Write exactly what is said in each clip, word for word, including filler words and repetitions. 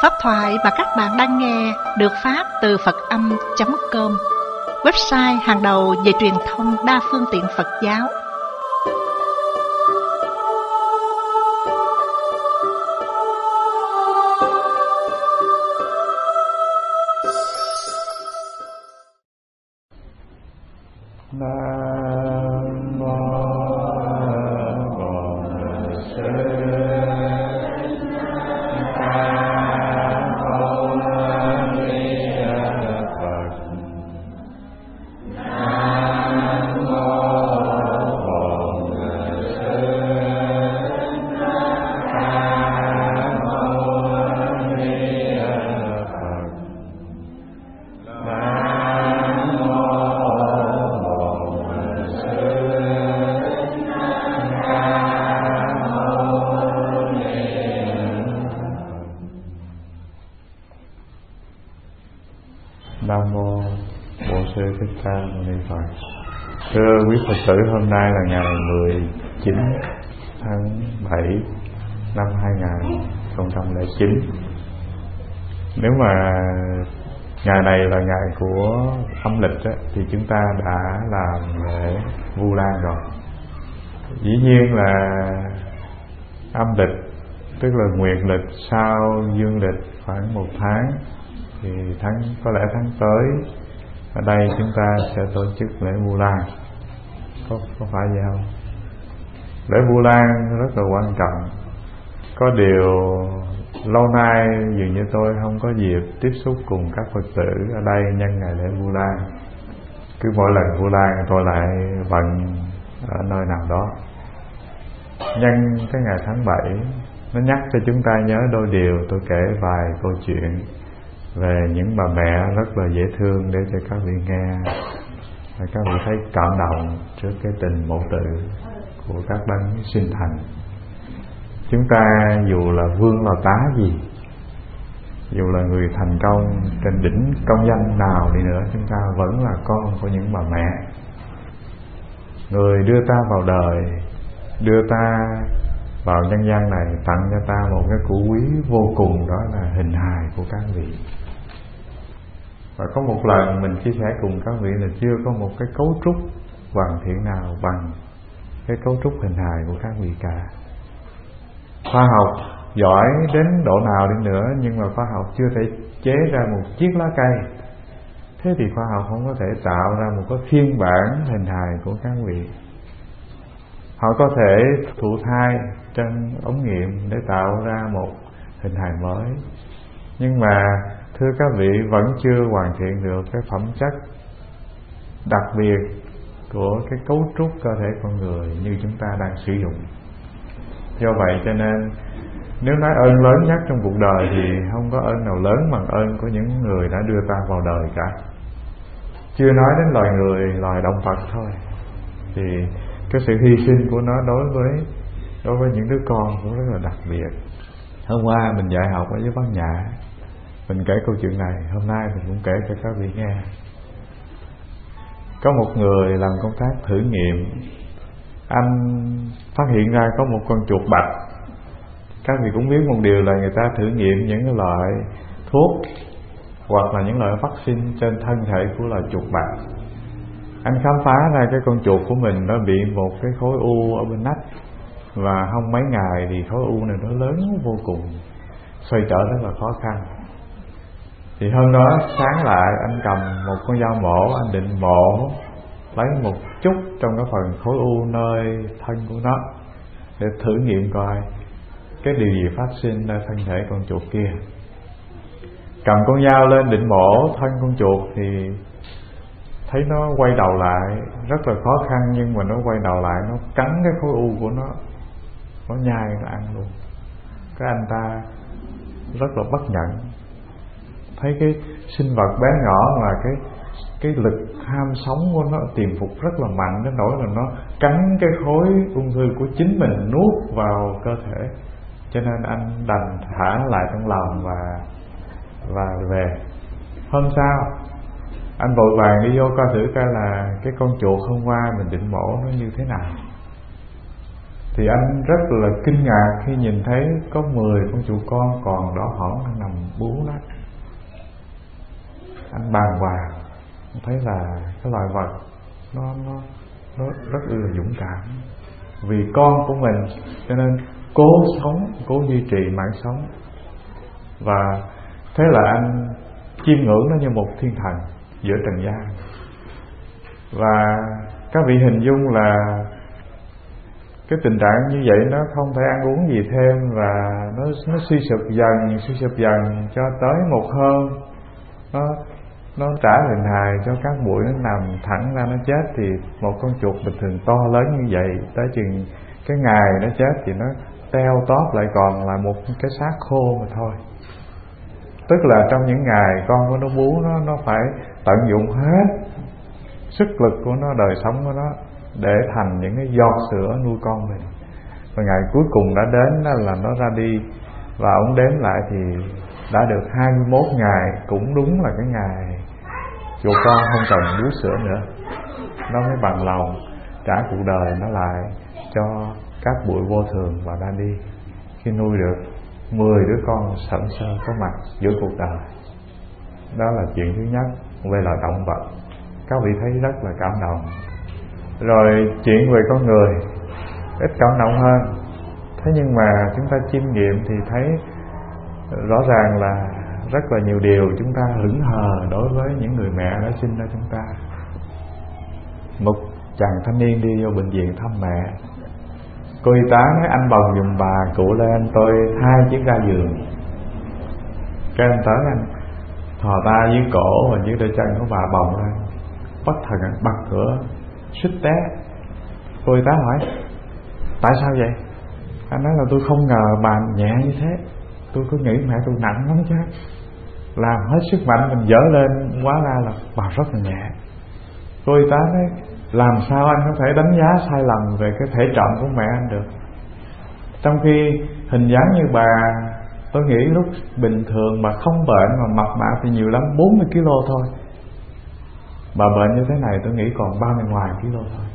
Pháp thoại mà các bạn đang nghe được phát từ Phật âm chấm com, website hàng đầu về truyền thông đa phương tiện Phật giáo. Thưa quý Phật tử, hôm nay là ngày mười chín tháng bảy năm hai nghìn không trăm lẻ chín. Nếu mà ngày này là ngày của âm lịch á, thì chúng ta đã làm lễ Vu Lan rồi. Dĩ nhiên là âm lịch, tức là nguyệt lịch sau dương lịch khoảng một tháng, thì tháng có lẽ tháng tới ở đây chúng ta sẽ tổ chức lễ Vu Lan. Có, có phải vậy không? Lễ Vu Lan rất là quan trọng. Có điều lâu nay dường như tôi không có dịp tiếp xúc cùng các Phật tử ở đây nhân ngày lễ Vu Lan. Cứ mỗi lần Vu Lan tôi lại bận ở nơi nào đó. Nhân cái ngày tháng bảy, nó nhắc cho chúng ta nhớ đôi điều. Tôi kể vài câu chuyện về những bà mẹ rất là dễ thương để cho các vị nghe, và các vị thấy cảm động trước cái tình mẫu tử của các đấng sinh thành. Chúng ta dù là vương là tá gì, dù là người thành công trên đỉnh công danh nào đi nữa, chúng ta vẫn là con của những bà mẹ. Người đưa ta vào đời, đưa ta vào nhân gian này, tặng cho ta một cái của quý vô cùng, đó là hình hài của các vị. Và có một lần mình chia sẻ cùng các vị là chưa có một cái cấu trúc hoàn thiện nào bằng cái cấu trúc hình hài của các vị cả. Khoa học giỏi đến độ nào đi nữa, nhưng mà khoa học chưa thể chế ra một chiếc lá cây. Thế thì khoa học không có thể tạo ra một cái phiên bản hình hài của các vị. Họ có thể thụ thai trên ống nghiệm để tạo ra một hình hài mới, nhưng mà thưa các vị, vẫn chưa hoàn thiện được cái phẩm chất đặc biệt của cái cấu trúc cơ thể con người như chúng ta đang sử dụng. Do vậy cho nên nếu nói ơn lớn nhất trong cuộc đời thì không có ơn nào lớn bằng ơn của những người đã đưa ta vào đời cả. Chưa nói đến loài người, loài động vật thôi, thì cái sự hy sinh của nó đối với đối với những đứa con cũng rất là đặc biệt. Hôm qua mình dạy học ở dưới Bát Nhã, mình kể câu chuyện này, hôm nay mình cũng kể cho các vị nghe. Có một người làm công tác thử nghiệm, anh phát hiện ra có một con chuột bạch. Các vị cũng biết một điều là người ta thử nghiệm những loại thuốc hoặc là những loại vaccine trên thân thể của loài chuột bạch. Anh khám phá ra cái con chuột của mình nó bị một cái khối u ở bên nách, và không mấy ngày thì khối u này nó lớn vô cùng, xoay trở rất là khó khăn. Thì hôm đó sáng lại anh cầm một con dao mổ, anh định mổ lấy một chút trong cái phần khối u nơi thân của nó để thử nghiệm coi cái điều gì phát sinh nơi thân thể con chuột kia. Cầm con dao lên định mổ thân con chuột thì thấy nó quay đầu lại rất là khó khăn, nhưng mà nó quay đầu lại nó cắn cái khối u của nó, nó nhai nó ăn luôn. Cái anh ta rất là bất nhẫn, thấy cái sinh vật bé nhỏ mà cái cái lực ham sống của nó tiềm phục rất là mạnh, đến nỗi là nó cắn cái khối ung thư của chính mình nuốt vào cơ thể. Cho nên anh đành thả lại trong lòng và và về. Hôm sau anh vội vàng đi vô coi thử coi là cái con chuột hôm qua mình định mổ nó như thế nào. Thì anh rất là kinh ngạc khi nhìn thấy có mười con chuột con còn đỏ hỏn đang nằm bú đó. Anh bàng hoàng thấy là cái loài vật nó nó nó rất là dũng cảm, vì con của mình cho nên cố sống, cố duy trì mạng sống. Và thế là anh chiêm ngưỡng nó như một thiên thần giữa trần gian. Và các vị hình dung là cái tình trạng như vậy nó không thể ăn uống gì thêm, và nó nó suy sụp dần, suy sụp dần cho tới một hôm nó nó trả hình hài cho các bụi nó nằm thẳng ra nó chết. Thì một con chuột bình thường to lớn như vậy, tới chừng cái ngày nó chết thì nó teo tóp lại còn là một cái xác khô mà thôi. Tức là trong những ngày con của nó bú, nó nó phải tận dụng hết sức lực của nó, đời sống của nó để thành những cái giọt sữa nuôi con mình. Và ngày cuối cùng đã đến, đó là nó ra đi. Và ông đếm lại thì đã được hai mươi mốt ngày, cũng đúng là cái ngày chuột con không cần bú sữa nữa. Nó mới bằng lòng trả cuộc đời nó lại cho các bụi vô thường và ra đi, khi nuôi được mười đứa con sẵn sơ có mặt giữa cuộc đời. Đó là chuyện thứ nhất về loài động vật. Các vị thấy rất là cảm động. Rồi chuyện về con người ít cảm động hơn. Thế nhưng mà chúng ta chiêm nghiệm thì thấy rõ ràng là rất là nhiều điều chúng ta hững hờ đối với những người mẹ đã sinh ra chúng ta. Một chàng thanh niên đi vô bệnh viện thăm mẹ. Cô y tá nói anh bồng giùm bà cụ lên, tôi hai chiếc ga giường. Cái anh tới anh thò tay dưới cổ và dưới đôi chân của bà bồng lên. Bất thần anh bật cửa suýt té. Cô y tá hỏi tại sao vậy? Anh nói là tôi không ngờ bà nhẹ như thế. Tôi cứ nghĩ mẹ tôi nặng lắm chứ. Làm hết sức mạnh mình dỡ lên, hóa ra là bà rất là nhẹ. Cô y tá nói làm sao anh có thể đánh giá sai lầm về cái thể trọng của mẹ anh được, trong khi hình dáng như bà, tôi nghĩ lúc bình thường bà không bệnh mà mập mạp thì nhiều lắm bốn mươi ki lô thôi. Bà bệnh như thế này tôi nghĩ còn ba mươi ngoài ki lô thôi.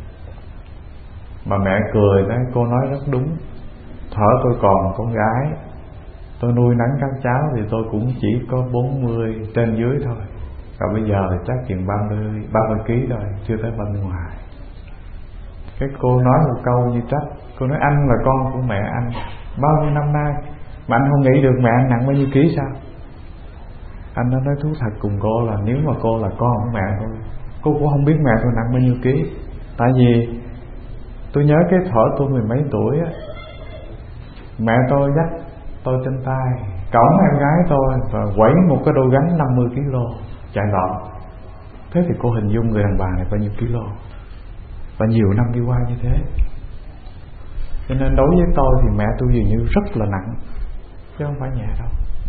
Bà mẹ cười đấy, cô nói rất đúng. Thở tôi còn con gái, tôi nuôi nấng các cháu thì tôi cũng chỉ có bốn mươi trên dưới thôi. Còn bây giờ chắc chừng ba mươi, ba mươi ký rồi, chưa tới ba mươi ngoài. Cái cô nói một câu như trách. Cô nói anh là con của mẹ anh bao nhiêu năm nay mà anh không nghĩ được mẹ anh nặng bao nhiêu ký sao? Anh đã nói thú thật cùng cô là nếu mà cô là con của mẹ tôi, cô cũng không biết mẹ tôi nặng bao nhiêu ký. Tại vì tôi nhớ cái thuở tôi mười mấy tuổi á, mẹ tôi dắt tôi trên tay, cõng em gái tôi và quẩy một cái đôi gánh năm mươi ki lô chạy lọt. Thế thì cô hình dung người đàn bà này bao nhiêu kilo, và nhiều năm đi qua như thế. Cho nên đối với tôi thì mẹ tôi dường như rất là nặng, chứ không phải nhẹ đâu.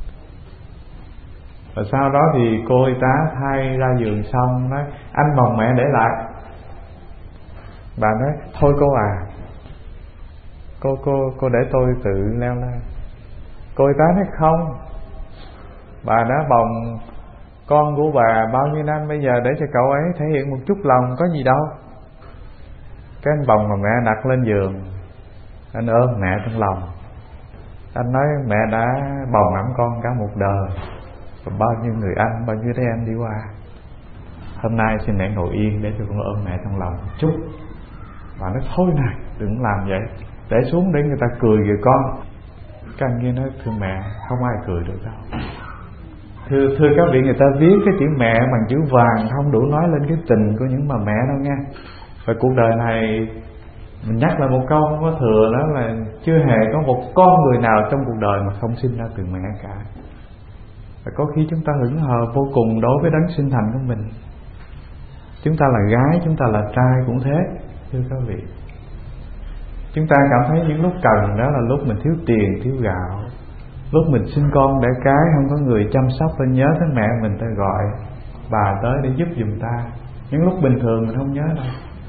Và sau đó thì cô y tá thay ra giường xong nói anh bồng mẹ để lại. Bà nói thôi cô à, Cô cô cô để tôi tự leo lên. Cô y tá nói không, bà đã bồng con của bà bao nhiêu năm, bây giờ để cho cậu ấy thể hiện một chút lòng, có gì đâu. Cái anh bồng mà mẹ đặt lên giường, anh ôm mẹ trong lòng. Anh nói mẹ đã bồng ẵm con cả một đời, và bao nhiêu người anh, bao nhiêu đứa em đi qua. Hôm nay xin mẹ ngồi yên để cho con ôm mẹ trong lòng một chút. Bà nói thôi này, đừng làm vậy, để xuống để người ta cười kìa con. Các anh kia nói thưa mẹ, không ai cười được đâu. Thưa, thưa các vị, người ta viết cái chữ mẹ bằng chữ vàng không đủ nói lên cái tình của những bà mẹ đâu nha. Và cuộc đời này mình nhắc lại một câu không có thừa, đó là chưa hề có một con người nào trong cuộc đời mà không sinh ra từ mẹ cả. Và có khi chúng ta hững hờ vô cùng đối với đấng sinh thành của mình. Chúng ta là gái, chúng ta là trai cũng thế, thưa các vị. Chúng ta cảm thấy những lúc cần đó là lúc mình thiếu tiền, thiếu gạo, lúc mình sinh con đẻ cái không có người chăm sóc, nên nhớ tới mẹ mình, ta gọi bà tới để giúp giùm ta. Những lúc bình thường mình không nhớ đâu.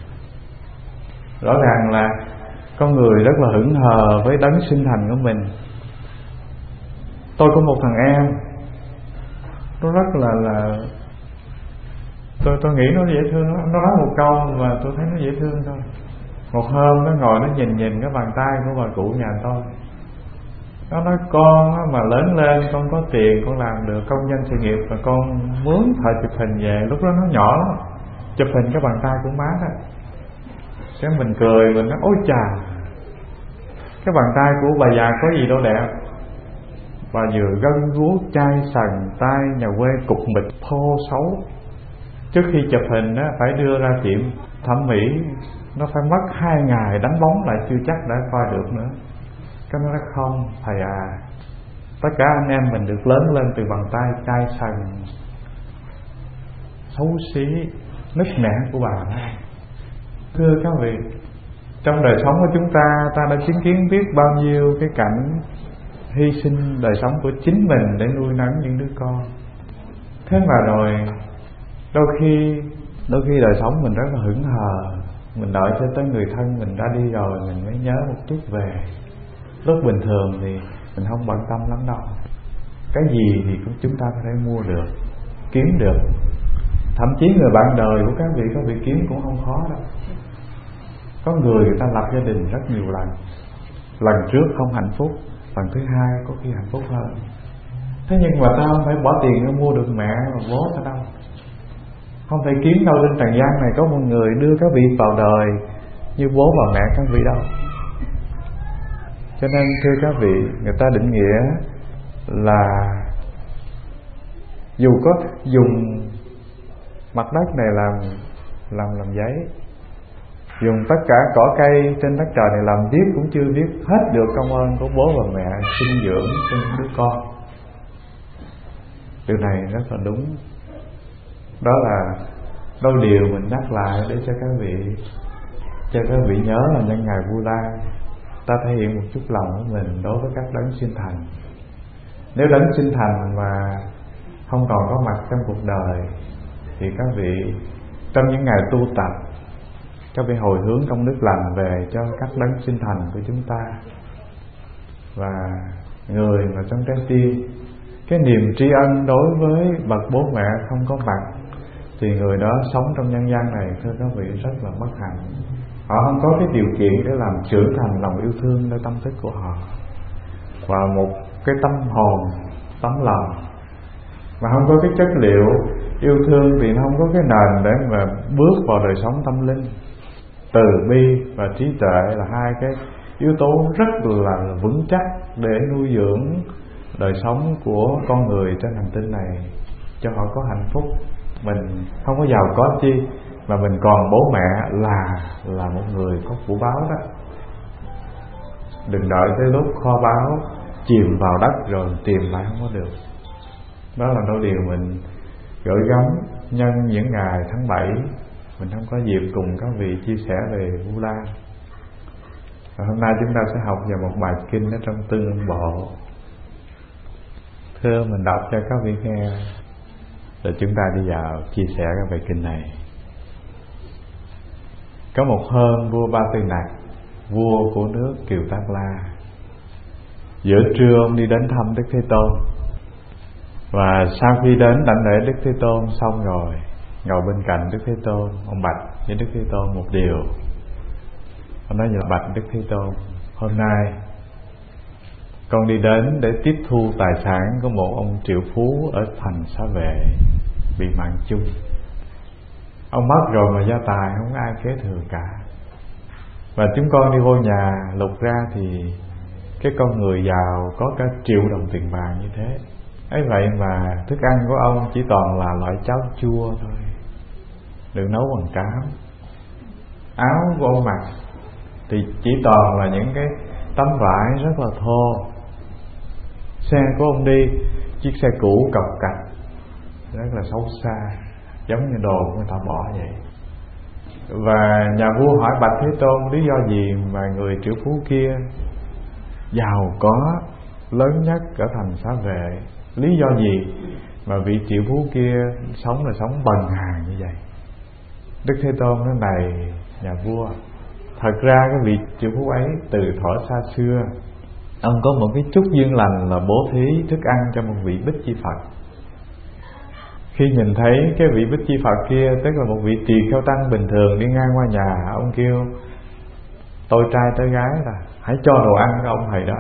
Rõ ràng là con người rất là hững hờ với đấng sinh thành của mình. Tôi có một thằng em, nó rất là là tôi tôi nghĩ nó dễ thương. Nó nói một câu mà tôi thấy nó dễ thương thôi. Một hôm nó ngồi nó nhìn nhìn cái bàn tay của bà cụ nhà tôi. Nó nói con mà lớn lên con có tiền con làm được công nhân sự nghiệp và con mướn thợ chụp hình về. Lúc đó nó nhỏ lắm, chụp hình cái bàn tay của má đó. Cái mình cười, mình nói ôi chà, cái bàn tay của bà già có gì đâu đẹp. Bà vừa gân guốc chai sần, tay nhà quê cục mịch thô xấu. Trước khi chụp hình á, phải đưa ra tiệm thẩm mỹ, nó phải mất hai ngày đánh bóng lại chưa chắc đã coi được nữa. Cái nó nói không thầy à, tất cả anh em mình được lớn lên từ bàn tay chai sần xấu xí nứt nẻ của bà. Thưa các vị, trong đời sống của chúng ta, ta đã chứng kiến biết bao nhiêu cái cảnh hy sinh đời sống của chính mình để nuôi nấng những đứa con. Thế mà rồi đôi khi đôi khi đời sống mình rất là hững hờ, mình đợi cho tới người thân mình đã đi rồi mình mới nhớ một chút về. Lúc bình thường thì mình không bận tâm lắm đâu. Cái gì thì chúng ta có thể mua được, kiếm được. Thậm chí người bạn đời của các vị, các vị kiếm cũng không khó đâu. Có người người ta lập gia đình rất nhiều lần, lần trước không hạnh phúc, lần thứ hai có khi hạnh phúc hơn. Thế nhưng mà ta không phải bỏ tiền để mua được mẹ và bố ta đâu. Không thể kiếm đâu trên trần gian này có một người đưa các vị vào đời như bố và mẹ các vị đâu. Cho nên thưa các vị, người ta định nghĩa là dù có dùng mặt đất này làm làm làm giấy, dùng tất cả cỏ cây trên đất trời này làm viết cũng chưa viết hết được công ơn của bố và mẹ sinh dưỡng cho những đứa con. Điều này rất là đúng. Đó là đôi điều mình nhắc lại để cho các vị cho các vị nhớ là nhân ngày Vu Lan, ta thể hiện một chút lòng của mình đối với các đấng sinh thành. Nếu đấng sinh thành mà không còn có mặt trong cuộc đời thì các vị trong những ngày tu tập, các vị hồi hướng công đức lành về cho các đấng sinh thành của chúng ta. Và người mà trong trái tim cái niềm tri ân đối với bậc bố mẹ không có mặt thì người đó sống trong nhân gian này, thưa các vị, rất là bất hạnh. Họ không có cái điều kiện để làm trưởng thành lòng yêu thương nơi tâm thức của họ, và một cái tâm hồn, tấm lòng mà không có cái chất liệu yêu thương thì nó không có cái nền để mà bước vào đời sống tâm linh. Từ bi và trí tuệ là hai cái yếu tố rất là vững chắc để nuôi dưỡng đời sống của con người trên hành tinh này cho họ có hạnh phúc. Mình không có giàu có chi mà mình còn bố mẹ là là một người có của báo đó. Đừng đợi tới lúc kho báu chìm vào đất rồi tìm lại không có được. Đó là đôi điều mình gửi gắm nhân những ngày tháng bảy mình không có dịp cùng các vị chia sẻ về Vu Lan. Và hôm nay chúng ta sẽ học về một bài kinh ở trong Tương Ưng Bộ. Thưa mình đọc cho các vị nghe, rồi chúng ta đi vào chia sẻ các bài kinh này. Có một hôm vua Ba Tư Nặc, vua của nước Kiều Tác La, giữa trưa ông đi đến thăm Đức Thế Tôn. Và sau khi đến đảnh lễ Đức Thế Tôn xong rồi, ngồi bên cạnh Đức Thế Tôn, ông bạch với Đức Thế Tôn một điều. Ông nói là bạch Đức Thế Tôn, hôm nay con đi đến để tiếp thu tài sản của một ông triệu phú ở thành Xá Vệ bị mạng chung. Ông mất rồi mà gia tài không có ai kế thừa cả. Và chúng con đi vô nhà lục ra thì cái con người giàu có cả triệu đồng tiền vàng như thế. Ấy vậy mà thức ăn của ông chỉ toàn là loại cháo chua thôi, được nấu bằng cám. Áo của ông mặc thì chỉ toàn là những cái tấm vải rất là thô. Xe của ông đi chiếc xe cũ cọc cạch rất là xấu xa, giống như đồ người ta bỏ vậy. Và nhà vua hỏi bạch Thế Tôn lý do gì mà người triệu phú kia giàu có lớn nhất ở thành Xá Vệ, lý do gì mà vị triệu phú kia sống là sống bần hàn như vậy? Đức Thế Tôn nói này nhà vua, thật ra cái vị triệu phú ấy từ thuở xa xưa ông có một cái chút duyên lành là bố thí thức ăn cho một vị Bích Chi Phật. Khi nhìn thấy cái vị Bích Chi Phật kia, tức là một vị tỳ kheo tăng bình thường đi ngang qua nhà, ông kêu tôi trai tới gái là hãy cho đồ ăn cho ông thầy đó.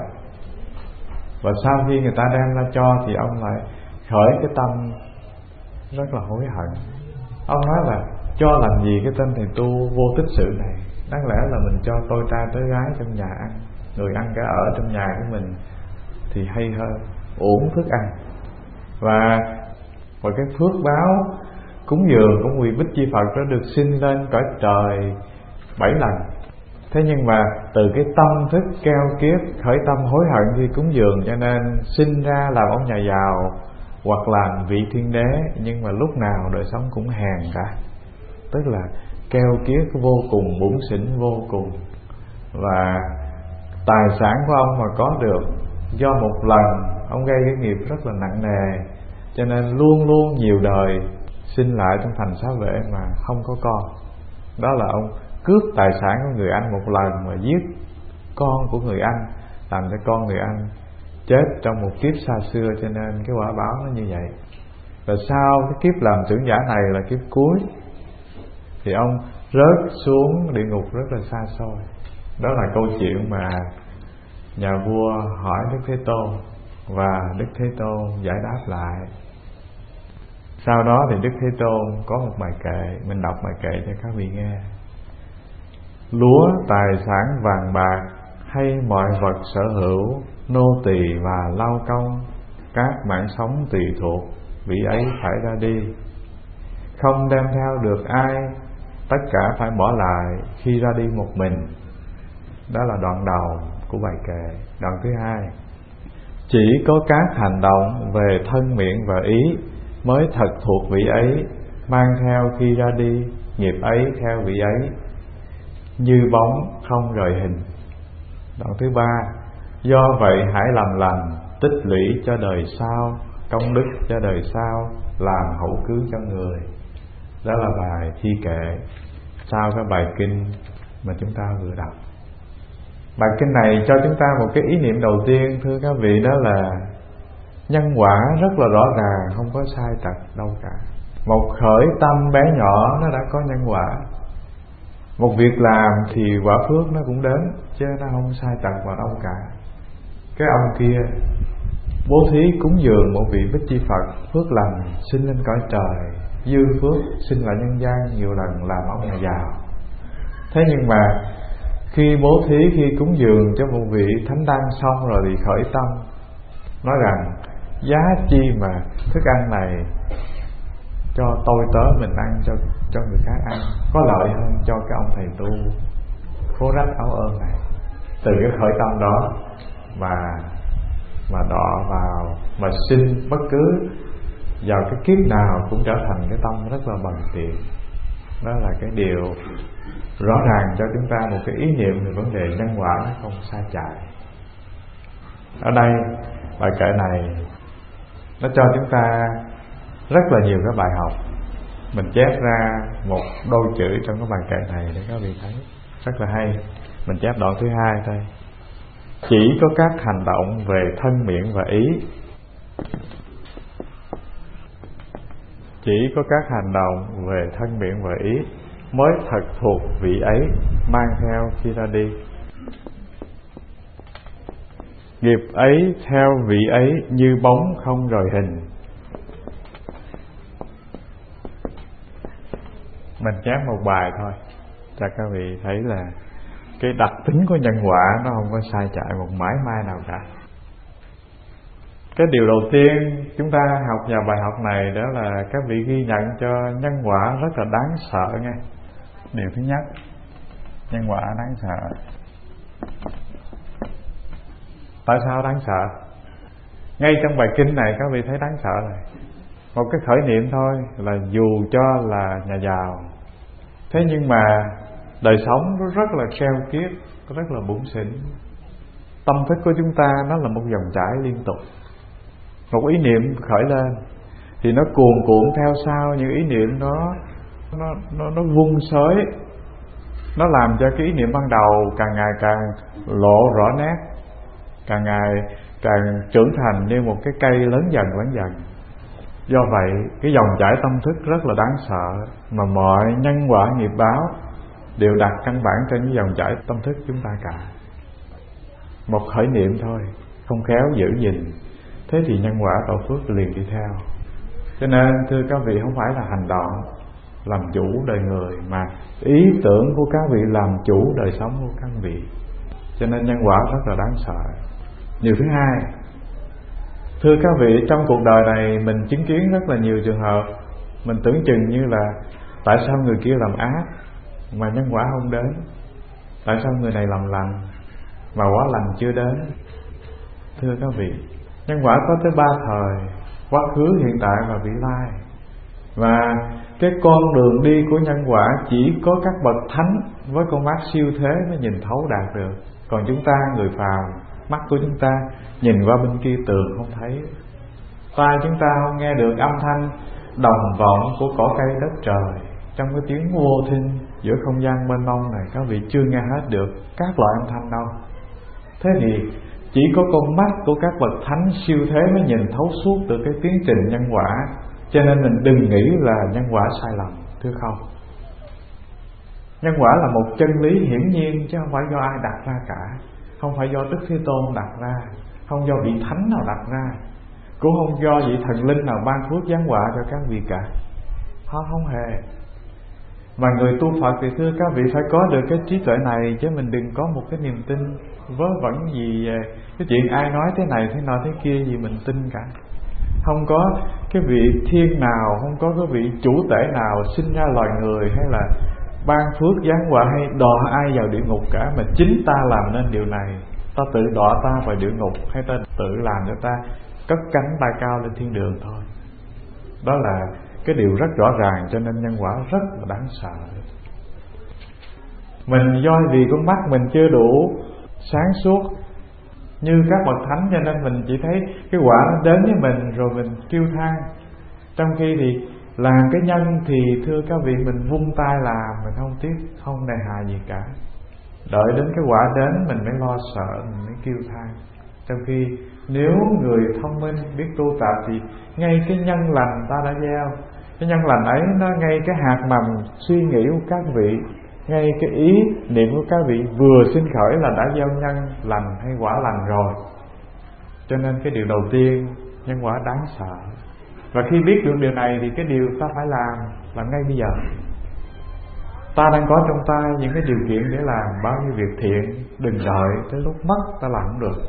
Và sau khi người ta đem ra cho thì ông lại khởi cái tâm rất là hối hận. Ông nói là cho làm gì cái tên thầy tu vô tích sự này, đáng lẽ là mình cho tôi trai tới gái trong nhà ăn, người ăn cả ở trong nhà của mình thì hay hơn, uổng thức ăn. Và và cái phước báo cúng dường của Ngụy Bích Chi Phật nó được sinh lên cõi trời bảy lần. Thế nhưng mà từ cái tâm thức keo kiết, khởi tâm hối hận khi cúng dường, cho nên sinh ra làm ông nhà giàu hoặc làm vị thiên đế, nhưng mà lúc nào đời sống cũng hèn cả. Tức là keo kiết vô cùng, bủn xỉn vô cùng. Và tài sản của ông mà có được do một lần ông gây cái nghiệp rất là nặng nề, cho nên luôn luôn nhiều đời sinh lại trong thành xá vệ mà không có con. Đó là ông cướp tài sản của người anh một lần mà giết con của người anh, làm cho con người anh chết trong một kiếp xa xưa, cho nên cái quả báo nó như vậy. Và sau cái kiếp làm trưởng giả này là kiếp cuối thì ông rớt xuống địa ngục rất là xa xôi. Đó là câu chuyện mà nhà vua hỏi Đức Thế Tôn và Đức Thế Tôn giải đáp lại. Sau đó thì Đức Thế Tôn có một bài kệ, mình đọc bài kệ cho các vị nghe. Lúa tài sản vàng bạc hay mọi vật sở hữu, nô tỳ và lao công, các mạng sống tùy thuộc, vị ấy phải ra đi. Không đem theo được ai, tất cả phải bỏ lại khi ra đi một mình. Đó là đoạn đầu của bài kệ. Đoạn thứ hai: chỉ có các hành động về thân miệng và ý mới thật thuộc vị ấy, mang theo khi ra đi, nghiệp ấy theo vị ấy, như bóng không rời hình. Đoạn thứ ba: do vậy hãy làm lành, tích lũy cho đời sau, công đức cho đời sau, làm hậu cứu cho người. Đó là bài thi kệ sau cái bài kinh mà chúng ta vừa đọc. Bài kinh này cho chúng ta một cái ý niệm đầu tiên, thưa các vị, đó là nhân quả rất là rõ ràng, không có sai trật đâu cả. Một khởi tâm bé nhỏ nó đã có nhân quả. Một việc làm thì quả phước nó cũng đến, chứ nó không sai trật vào đâu cả. Cái ông kia bố thí cúng dường một vị Bích Chi Phật, phước lành sinh lên cõi trời, dư phước sinh lại nhân gian nhiều lần làm ông nhà giàu. Thế nhưng mà khi bố thí, khi cúng dường cho một vị thánh đăng xong rồi thì khởi tâm nói rằng giá chi mà thức ăn này cho tôi tớ mình ăn, cho cho người khác ăn, có lợi hơn cho cái ông thầy tu khố rách áo ơn này. Từ cái khởi tâm đó mà mà đọ vào, mà sinh bất cứ vào cái kiếp nào cũng trở thành cái tâm rất là bằng tiền. Đó là cái điều rõ ràng cho chúng ta một cái ý niệm về vấn đề nhân quả nó không sai chạy. Ở đây bài kệ này nó cho chúng ta rất là nhiều cái bài học. Mình chép ra một đôi chữ trong cái bài kệ này để các vị thấy rất là hay. Mình chép đoạn thứ hai thôi: chỉ có các hành động về thân miệng và ý, chỉ có các hành động về thân miệng và ý mới thật thuộc vị ấy, mang theo khi ra đi, nghiệp ấy theo vị ấy như bóng không rời hình. Mình chép một bài thôi cho các vị thấy là cái đặc tính của nhân quả nó không có sai chạy một mãi may nào cả. Cái điều đầu tiên chúng ta học vào bài học này đó là các vị ghi nhận cho nhân quả rất là đáng sợ nghe. Điều thứ nhất, nhân quả đáng sợ. Tại sao đáng sợ? Ngay trong bài kinh này các vị thấy đáng sợ này. Một cái khởi niệm thôi là dù cho là nhà giàu, thế nhưng mà đời sống nó rất là keo kiết, rất là bủn xỉn. Tâm thức của chúng ta nó là một dòng chảy liên tục. Một ý niệm khởi lên thì nó cuồn cuộn theo sau những ý niệm đó, nó nó nó vung xới, nó làm cho cái ý niệm ban đầu càng ngày càng lộ rõ nét, càng ngày càng trưởng thành như một cái cây lớn dần lớn dần. Do vậy cái dòng chảy tâm thức rất là đáng sợ, mà mọi nhân quả nghiệp báo đều đặt căn bản trên cái dòng chảy tâm thức chúng ta cả. Một khởi niệm thôi, không khéo giữ gìn, thế thì nhân quả tạo phước liền đi theo. Cho nên thưa các vị, không phải là hành động làm chủ đời người, mà ý tưởng của các vị làm chủ đời sống của các vị. Cho nên nhân quả rất là đáng sợ. Điều thứ hai, thưa các vị, trong cuộc đời này mình chứng kiến rất là nhiều trường hợp mình tưởng chừng như là tại sao người kia làm ác mà nhân quả không đến, tại sao người này làm lành mà quả lành chưa đến. Thưa các vị, nhân quả có tới ba thời: quá khứ, hiện tại và vị lai. Và cái con đường đi của nhân quả chỉ có các bậc thánh với con mắt siêu thế mới nhìn thấu đạt được. Còn chúng ta người phàm, mắt của chúng ta nhìn qua bên kia tường không thấy, tai chúng ta không nghe được âm thanh đồng vọng của cỏ cây đất trời. Trong cái tiếng vô thinh giữa không gian mênh mông này, các vị chưa nghe hết được các loại âm thanh đâu. Thế thì chỉ có con mắt của các bậc thánh siêu thế mới nhìn thấu suốt được cái tiến trình nhân quả. Cho nên mình đừng nghĩ là nhân quả sai lầm, thưa không. Nhân quả là một chân lý hiển nhiên, chứ không phải do ai đặt ra cả. Không phải do Đức Thế Tôn đặt ra, không do vị thánh nào đặt ra, cũng không do vị thần linh nào ban phước giáng họa cho các vị cả. Không, không hề. Mà người tu Phật thì thưa các vị phải có được cái trí tuệ này, chứ mình đừng có một cái niềm tin vớ vẩn gì cái chuyện ai nói thế này thế nọ thế kia gì mình tin cả. Không có cái vị thiên nào, không có cái vị chủ tể nào sinh ra loài người hay là ban phước giáng họa hay đọa ai vào địa ngục cả, mà chính ta làm nên điều này. Ta tự đọa ta vào địa ngục, hay ta tự làm cho ta cất cánh bay cao lên thiên đường thôi. Đó là cái điều rất rõ ràng. Cho nên nhân quả rất là đáng sợ. Mình do vì con mắt mình chưa đủ sáng suốt như các bậc thánh, cho nên mình chỉ thấy cái quả nó đến với mình rồi mình kêu than. Trong khi thì làm cái nhân thì thưa các vị, mình vung tay làm, mình không tiếc, không nề hà gì cả. Đợi đến cái quả đến mình mới lo sợ, mình mới kêu than. Trong khi nếu người thông minh biết tu tập thì ngay cái nhân lành ta đã gieo, cái nhân lành ấy nó ngay cái hạt mầm suy nghĩ của các vị, ngay cái ý niệm của các vị vừa sinh khởi là đã gieo nhân lành hay quả lành rồi. Cho nên cái điều đầu tiên, nhân quả đáng sợ. Và khi biết được điều này thì cái điều ta phải làm làm ngay bây giờ. Ta đang có trong tay những cái điều kiện để làm bao nhiêu việc thiện, đừng đợi tới lúc mất ta làm không được.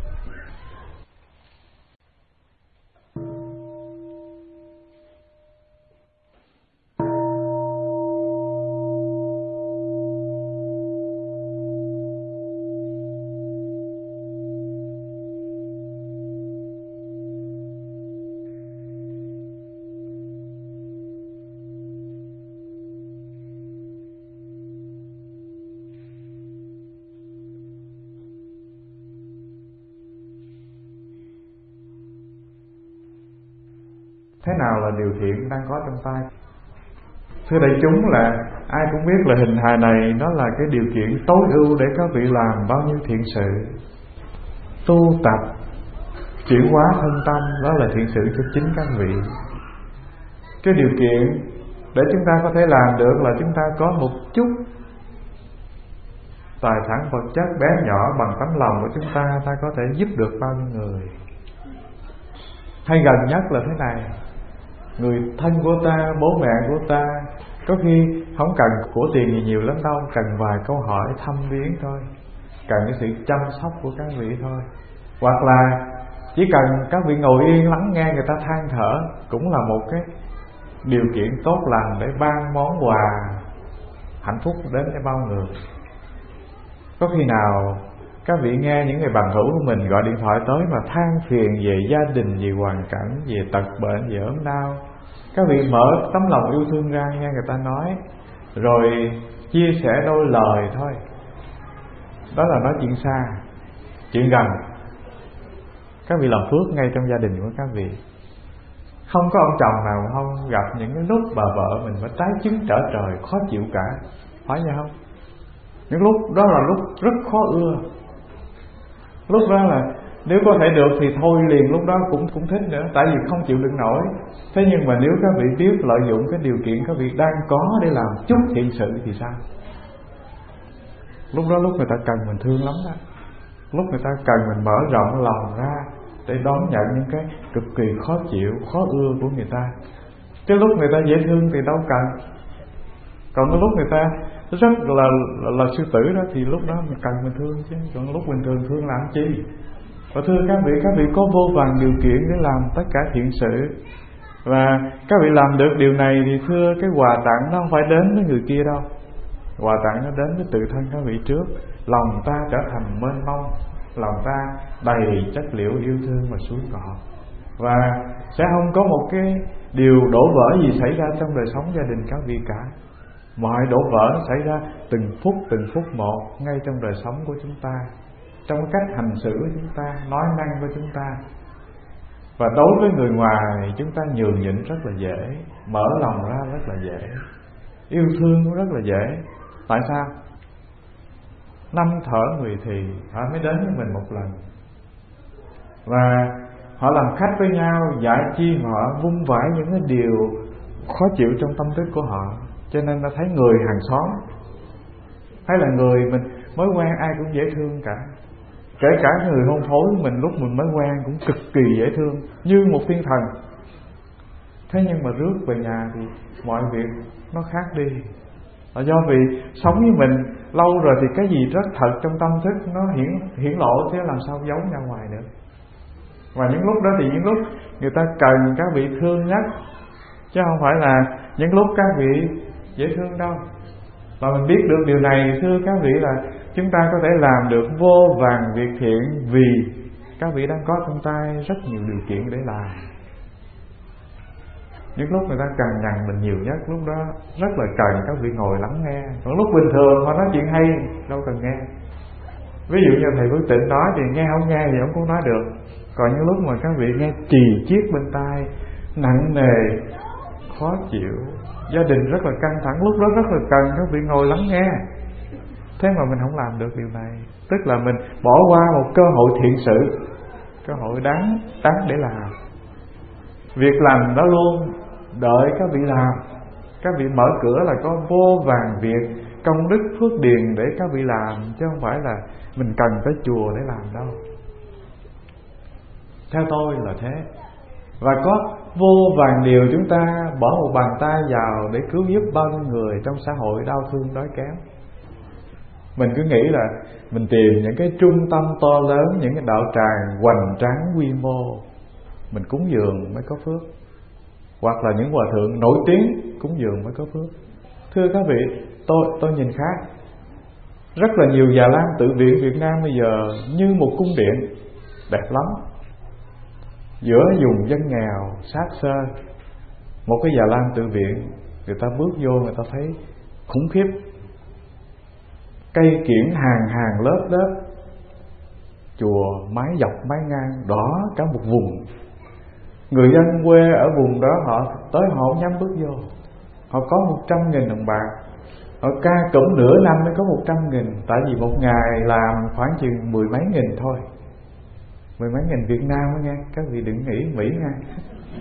Thế nào là điều thiện đang có trong tay? Thưa đại chúng, là ai cũng biết là hình hài này nó là cái điều kiện tối ưu để các vị làm bao nhiêu thiện sự. Tu tập chuyển hóa thân tâm, đó là thiện sự cho chính các vị. Cái điều kiện để chúng ta có thể làm được là chúng ta có một chút tài sản vật chất bé nhỏ bằng tấm lòng của chúng ta, ta có thể giúp được bao nhiêu người. Hay gần nhất là thế này: người thân của ta, bố mẹ của ta, có khi không cần của tiền gì nhiều lắm đâu, cần vài câu hỏi thăm viếng thôi, cần cái sự chăm sóc của các vị thôi. Hoặc là chỉ cần các vị ngồi yên lắng nghe người ta than thở, cũng là một cái điều kiện tốt lành để ban món quà hạnh phúc đến cho bao người. Có khi nào các vị nghe những người bằng hữu của mình gọi điện thoại tới mà than phiền về gia đình, về hoàn cảnh, về tật bệnh, về ốm đau, các vị mở tấm lòng yêu thương ra nghe người ta nói, rồi chia sẻ đôi lời thôi. Đó là nói chuyện xa. Chuyện gần, các vị làm phước ngay trong gia đình của các vị. Không có ông chồng nào không gặp những cái lúc bà vợ mình phải trái chứng trở trời, khó chịu cả, phải vậy không? Những lúc đó là lúc rất khó ưa. Lúc đó là nếu có thể được thì thôi liền lúc đó cũng cũng thích nữa, tại vì không chịu đựng nổi. Thế nhưng mà nếu các vị biết lợi dụng cái điều kiện các vị đang có để làm chút thiện sự thì sao? Lúc đó lúc người ta cần mình thương lắm đó. Lúc người ta cần mình mở rộng lòng ra để đón nhận những cái cực kỳ khó chịu, khó ưa của người ta. Chứ lúc người ta dễ thương thì đâu cần. Còn lúc người ta rất là, là, là sư tử đó thì lúc đó mình cần mình thương chứ. Còn lúc bình thường thương làm chi? Và thưa các vị, các vị có vô vàn điều kiện để làm tất cả thiện sự. Và các vị làm được điều này thì thưa, cái quà tặng nó không phải đến với người kia đâu. Quà tặng nó đến với tự thân các vị trước. Lòng ta trở thành mênh mông, lòng ta đầy chất liệu yêu thương và suối cọ. Và sẽ không có một cái điều đổ vỡ gì xảy ra trong đời sống gia đình các vị cả. Mọi đổ vỡ nó xảy ra từng phút từng phút một ngay trong đời sống của chúng ta, trong cái cách hành xử của chúng ta, nói năng của chúng ta. Và đối với người ngoài chúng ta nhường nhịn rất là dễ, mở lòng ra rất là dễ, yêu thương cũng rất là dễ. Tại sao? Năm thở mười thì họ mới đến với mình một lần. Và họ làm khách với nhau, dạy chi họ vung vãi những cái điều khó chịu trong tâm thức của họ. Cho nên ta thấy người hàng xóm hay là người mình mới quen ai cũng dễ thương cả. Kể cả người hôn phối mình lúc mình mới quen cũng cực kỳ dễ thương, như một thiên thần. Thế nhưng mà rước về nhà thì mọi việc nó khác đi. Là do vì sống với mình lâu rồi thì cái gì rất thật trong tâm thức nó hiển, hiển lộ, thế làm sao giấu ra ngoài được. Và những lúc đó thì những lúc người ta cần các vị thương nhất, chứ không phải là những lúc các vị dễ thương đâu. Và mình biết được điều này, thưa các vị, là chúng ta có thể làm được vô vàn việc thiện vì các vị đang có trong tay rất nhiều điều kiện để làm. Những lúc người ta cần nhằn mình nhiều nhất, lúc đó rất là cần các vị ngồi lắng nghe. Còn lúc bình thường họ nói chuyện hay đâu cần nghe. Ví dụ như thầy Phước Tịnh nói thì nghe không nghe thì không có nói được. Còn những lúc mà các vị nghe trì chiết bên tai, nặng nề, khó chịu, gia đình rất là căng thẳng, lúc đó rất là cần các vị ngồi lắng nghe. Thế mà mình không làm được điều này, tức là mình bỏ qua một cơ hội thiện sự, cơ hội đáng đáng để làm. Việc làm đó luôn đợi các vị làm. Các vị mở cửa là có vô vàn việc công đức phước điền để các vị làm, chứ không phải là mình cần tới chùa để làm đâu. Theo tôi là thế. Và có vô vàn điều chúng ta bỏ một bàn tay vào để cứu giúp bao nhiêu người trong xã hội đau thương đói kém. Mình cứ nghĩ là mình tìm những cái trung tâm to lớn, những cái đạo tràng hoành tráng quy mô, mình cúng dường mới có phước. Hoặc là những hòa thượng nổi tiếng cúng dường mới có phước. Thưa các vị, tôi tôi nhìn khác. Rất là nhiều già lam tự viện Việt Nam bây giờ như một cung điện đẹp lắm, giữa vùng dân nghèo sát sơ. Một cái già lam tự viện, người ta bước vô người ta thấy khủng khiếp. Cây kiển hàng hàng lớp lớp, chùa mái dọc mái ngang đỏ cả một vùng. Người dân quê ở vùng đó họ tới họ không dám bước vô. Họ có một trăm nghìn đồng bạc, họ ca cụm nửa năm mới có một trăm nghìn. Tại vì một ngày làm khoảng chừng mười mấy nghìn thôi, mười mấy nghìn Việt Nam đó nghe. Các vị đừng nghĩ Mỹ nha.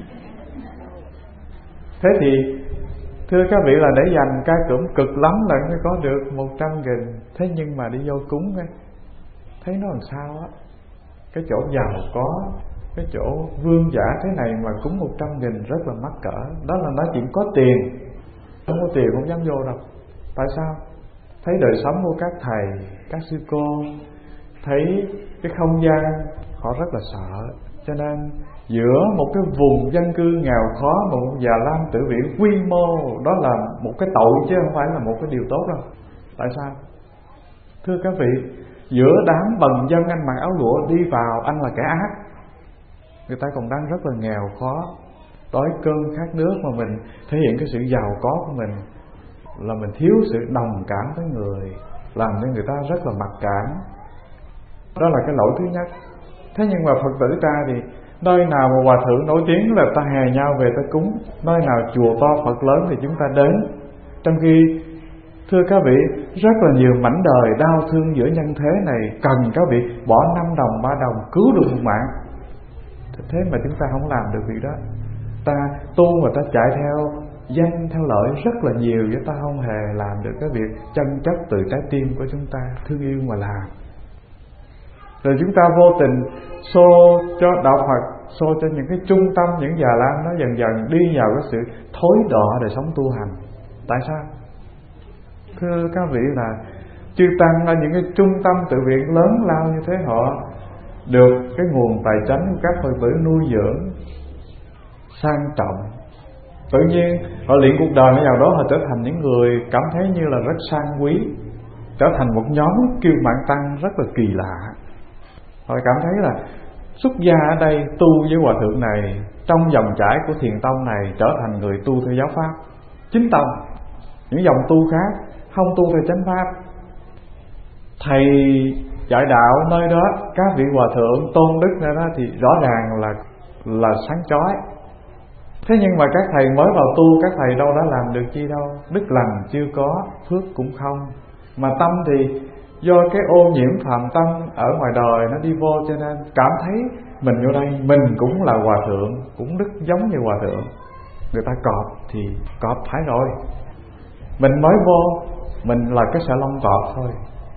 Thế thì thưa các vị là để dành ca cụm cực lắm là mới có được một trăm nghìn. Thế nhưng mà đi vô cúng ấy, thấy nó làm sao á. Cái chỗ giàu có, cái chỗ vương giả thế này mà cúng một trăm nghìn rất là mắc cỡ. Đó là nói chuyện có tiền. Không có tiền không dám vô đâu. Tại sao? Thấy đời sống của các thầy, các sư cô, thấy cái không gian họ rất là sợ. Cho nên giữa một cái vùng dân cư nghèo khó mà một già lam tự viện quy mô, đó là một cái tội chứ không phải là một cái điều tốt đâu. Tại sao? Thưa các vị, giữa đám bần dân anh mặc áo lụa đi vào, anh là kẻ ác. Người ta còn đang rất là nghèo khó, đói cơm khát nước, mà mình thể hiện cái sự giàu có của mình là mình thiếu sự đồng cảm với người, làm cho người ta rất là mặc cảm. Đó là cái lỗi thứ nhất. Thế nhưng mà Phật tử ta thì nơi nào mà hòa thượng nổi tiếng là ta hè nhau về ta cúng, nơi nào chùa to Phật lớn thì chúng ta đến. Trong khi thưa các vị, rất là nhiều mảnh đời đau thương giữa nhân thế này cần các vị bỏ năm đồng ba đồng cứu được một mạng. Thế mà chúng ta không làm được việc đó. Ta tu mà ta chạy theo danh theo lợi rất là nhiều, với ta không hề làm được cái việc chân chất từ trái tim của chúng ta thương yêu mà làm. Rồi chúng ta vô tình xô cho đạo Phật, xô cho những cái trung tâm, những già lam nó dần dần đi vào cái sự thối đọa đời sống tu hành. Tại sao? Thưa các vị là chư tăng ở những cái trung tâm tự viện lớn lao như thế, họ được cái nguồn tài chánh của các Phật tử nuôi dưỡng sang trọng. Tự nhiên họ luyện cuộc đời vào đó, họ trở thành những người cảm thấy như là rất sang quý, trở thành một nhóm kiêu mạn tăng rất là kỳ lạ. Họ cảm thấy là xuất gia ở đây tu với hòa thượng này, trong dòng chảy của thiền tông này trở thành người tu theo giáo pháp chính tông. Những dòng tu khác không tu theo chánh pháp. Thầy dạy đạo nơi đó, các vị hòa thượng tôn đức nơi đó thì rõ ràng là là sáng chói. Thế nhưng mà các thầy mới vào tu, các thầy đâu đã làm được chi đâu, đức lành chưa có, phước cũng không, mà tâm thì do cái ô nhiễm phạm tâm ở ngoài đời nó đi vô, cho nên cảm thấy mình vô đây mình cũng là hòa thượng, cũng đức giống như hòa thượng. Người ta cọp thì cọp phải rồi, mình mới vô mình là cái sợi lông cọp thôi,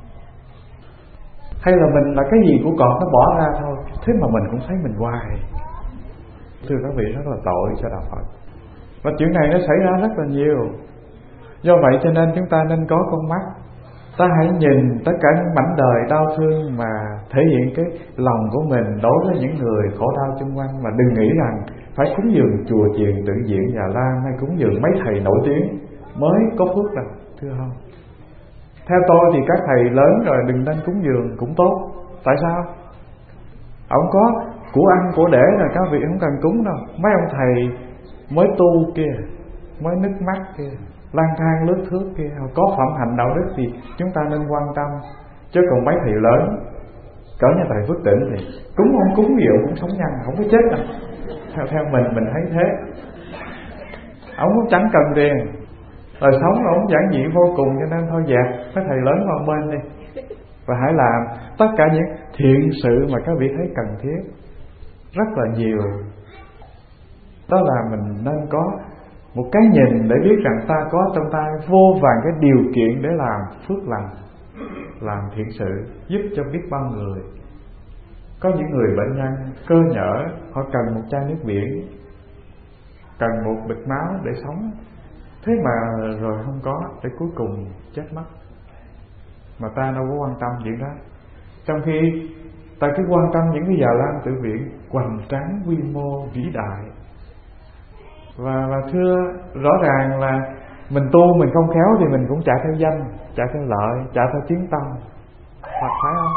hay là mình là cái gì của cọp nó bỏ ra thôi, thế mà mình cũng thấy mình hoài. Thưa các vị, rất là tội cho đạo Phật. Và chuyện này nó xảy ra rất là nhiều. Do vậy cho nên chúng ta nên có con mắt, ta hãy nhìn tất cả những mảnh đời đau thương mà thể hiện cái lòng của mình đối với những người khổ đau xung quanh. Mà đừng nghĩ rằng phải cúng dường chùa chiền tự viện Già Lam hay cúng dường mấy thầy nổi tiếng mới có phước đâu, thưa không? Theo tôi thì các thầy lớn rồi đừng nên cúng dường cũng tốt. Tại sao? Ông có của ăn của để rồi, các vị không cần cúng đâu. Mấy ông thầy mới tu kia, mới nứt mắt kia, lang thang lướt thước kia, có phẩm hạnh đạo đức thì chúng ta nên quan tâm. Chứ còn mấy thầy lớn cỡ như thầy Phước Tịnh thì cúng không cúng nhiều cũng sống nhanh, không có chết đâu. Theo theo mình mình thấy thế. Ông cũng chẳng cần tiền, đời sống ông giản dị vô cùng, cho nên thôi dẹp mấy thầy lớn vào bên đi, và hãy làm tất cả những thiện sự mà các vị thấy cần thiết. Rất là nhiều. Đó là mình nên có một cái nhìn để biết rằng ta có trong tay vô vàn cái điều kiện để làm phước lành, làm thiện sự, giúp cho biết bao người. Có những người bệnh nhân cơ nhở, họ cần một chai nước biển, cần một bịch máu để sống, thế mà rồi không có, để cuối cùng chết mất. Mà ta đâu có quan tâm chuyện đó. Trong khi ta cứ quan tâm những cái Già Lam tự viện hoành tráng, quy mô, vĩ đại. Và, và thưa, rõ ràng là mình tu mình không khéo thì mình cũng chạy theo danh, chạy theo lợi, chạy theo tiếng tâm, hoặc phải không?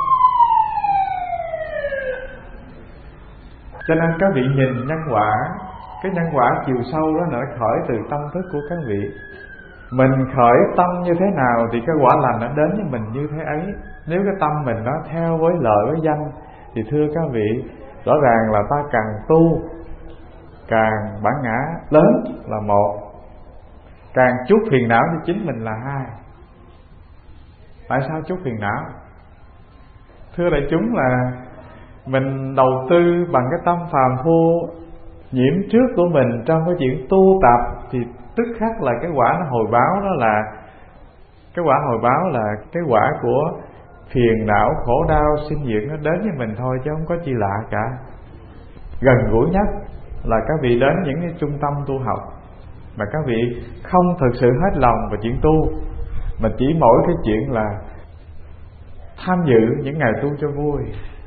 Cho nên các vị nhìn nhân quả, cái nhân quả chiều sâu đó nó khởi từ tâm thức của các vị. Mình khởi tâm như thế nào thì cái quả lành nó đến với mình như thế ấy. Nếu cái tâm mình nó theo với lợi với danh thì thưa các vị, rõ ràng là ta càng tu càng bản ngã lớn là một, càng chuốc phiền não cho chính mình là hai. Tại sao chuốc phiền não? Thưa đại chúng, là mình đầu tư bằng cái tâm phàm phu nhiễm trước của mình trong cái chuyện tu tập thì tức khắc là cái quả nó hồi báo. Đó là cái quả hồi báo là cái quả của phiền não, khổ đau, sinh diệt nó đến với mình thôi, chứ không có chi lạ cả. Gần gũi nhất là các vị đến những cái trung tâm tu học mà các vị không thực sự hết lòng vào chuyện tu, mà chỉ mỗi cái chuyện là tham dự những ngày tu cho vui,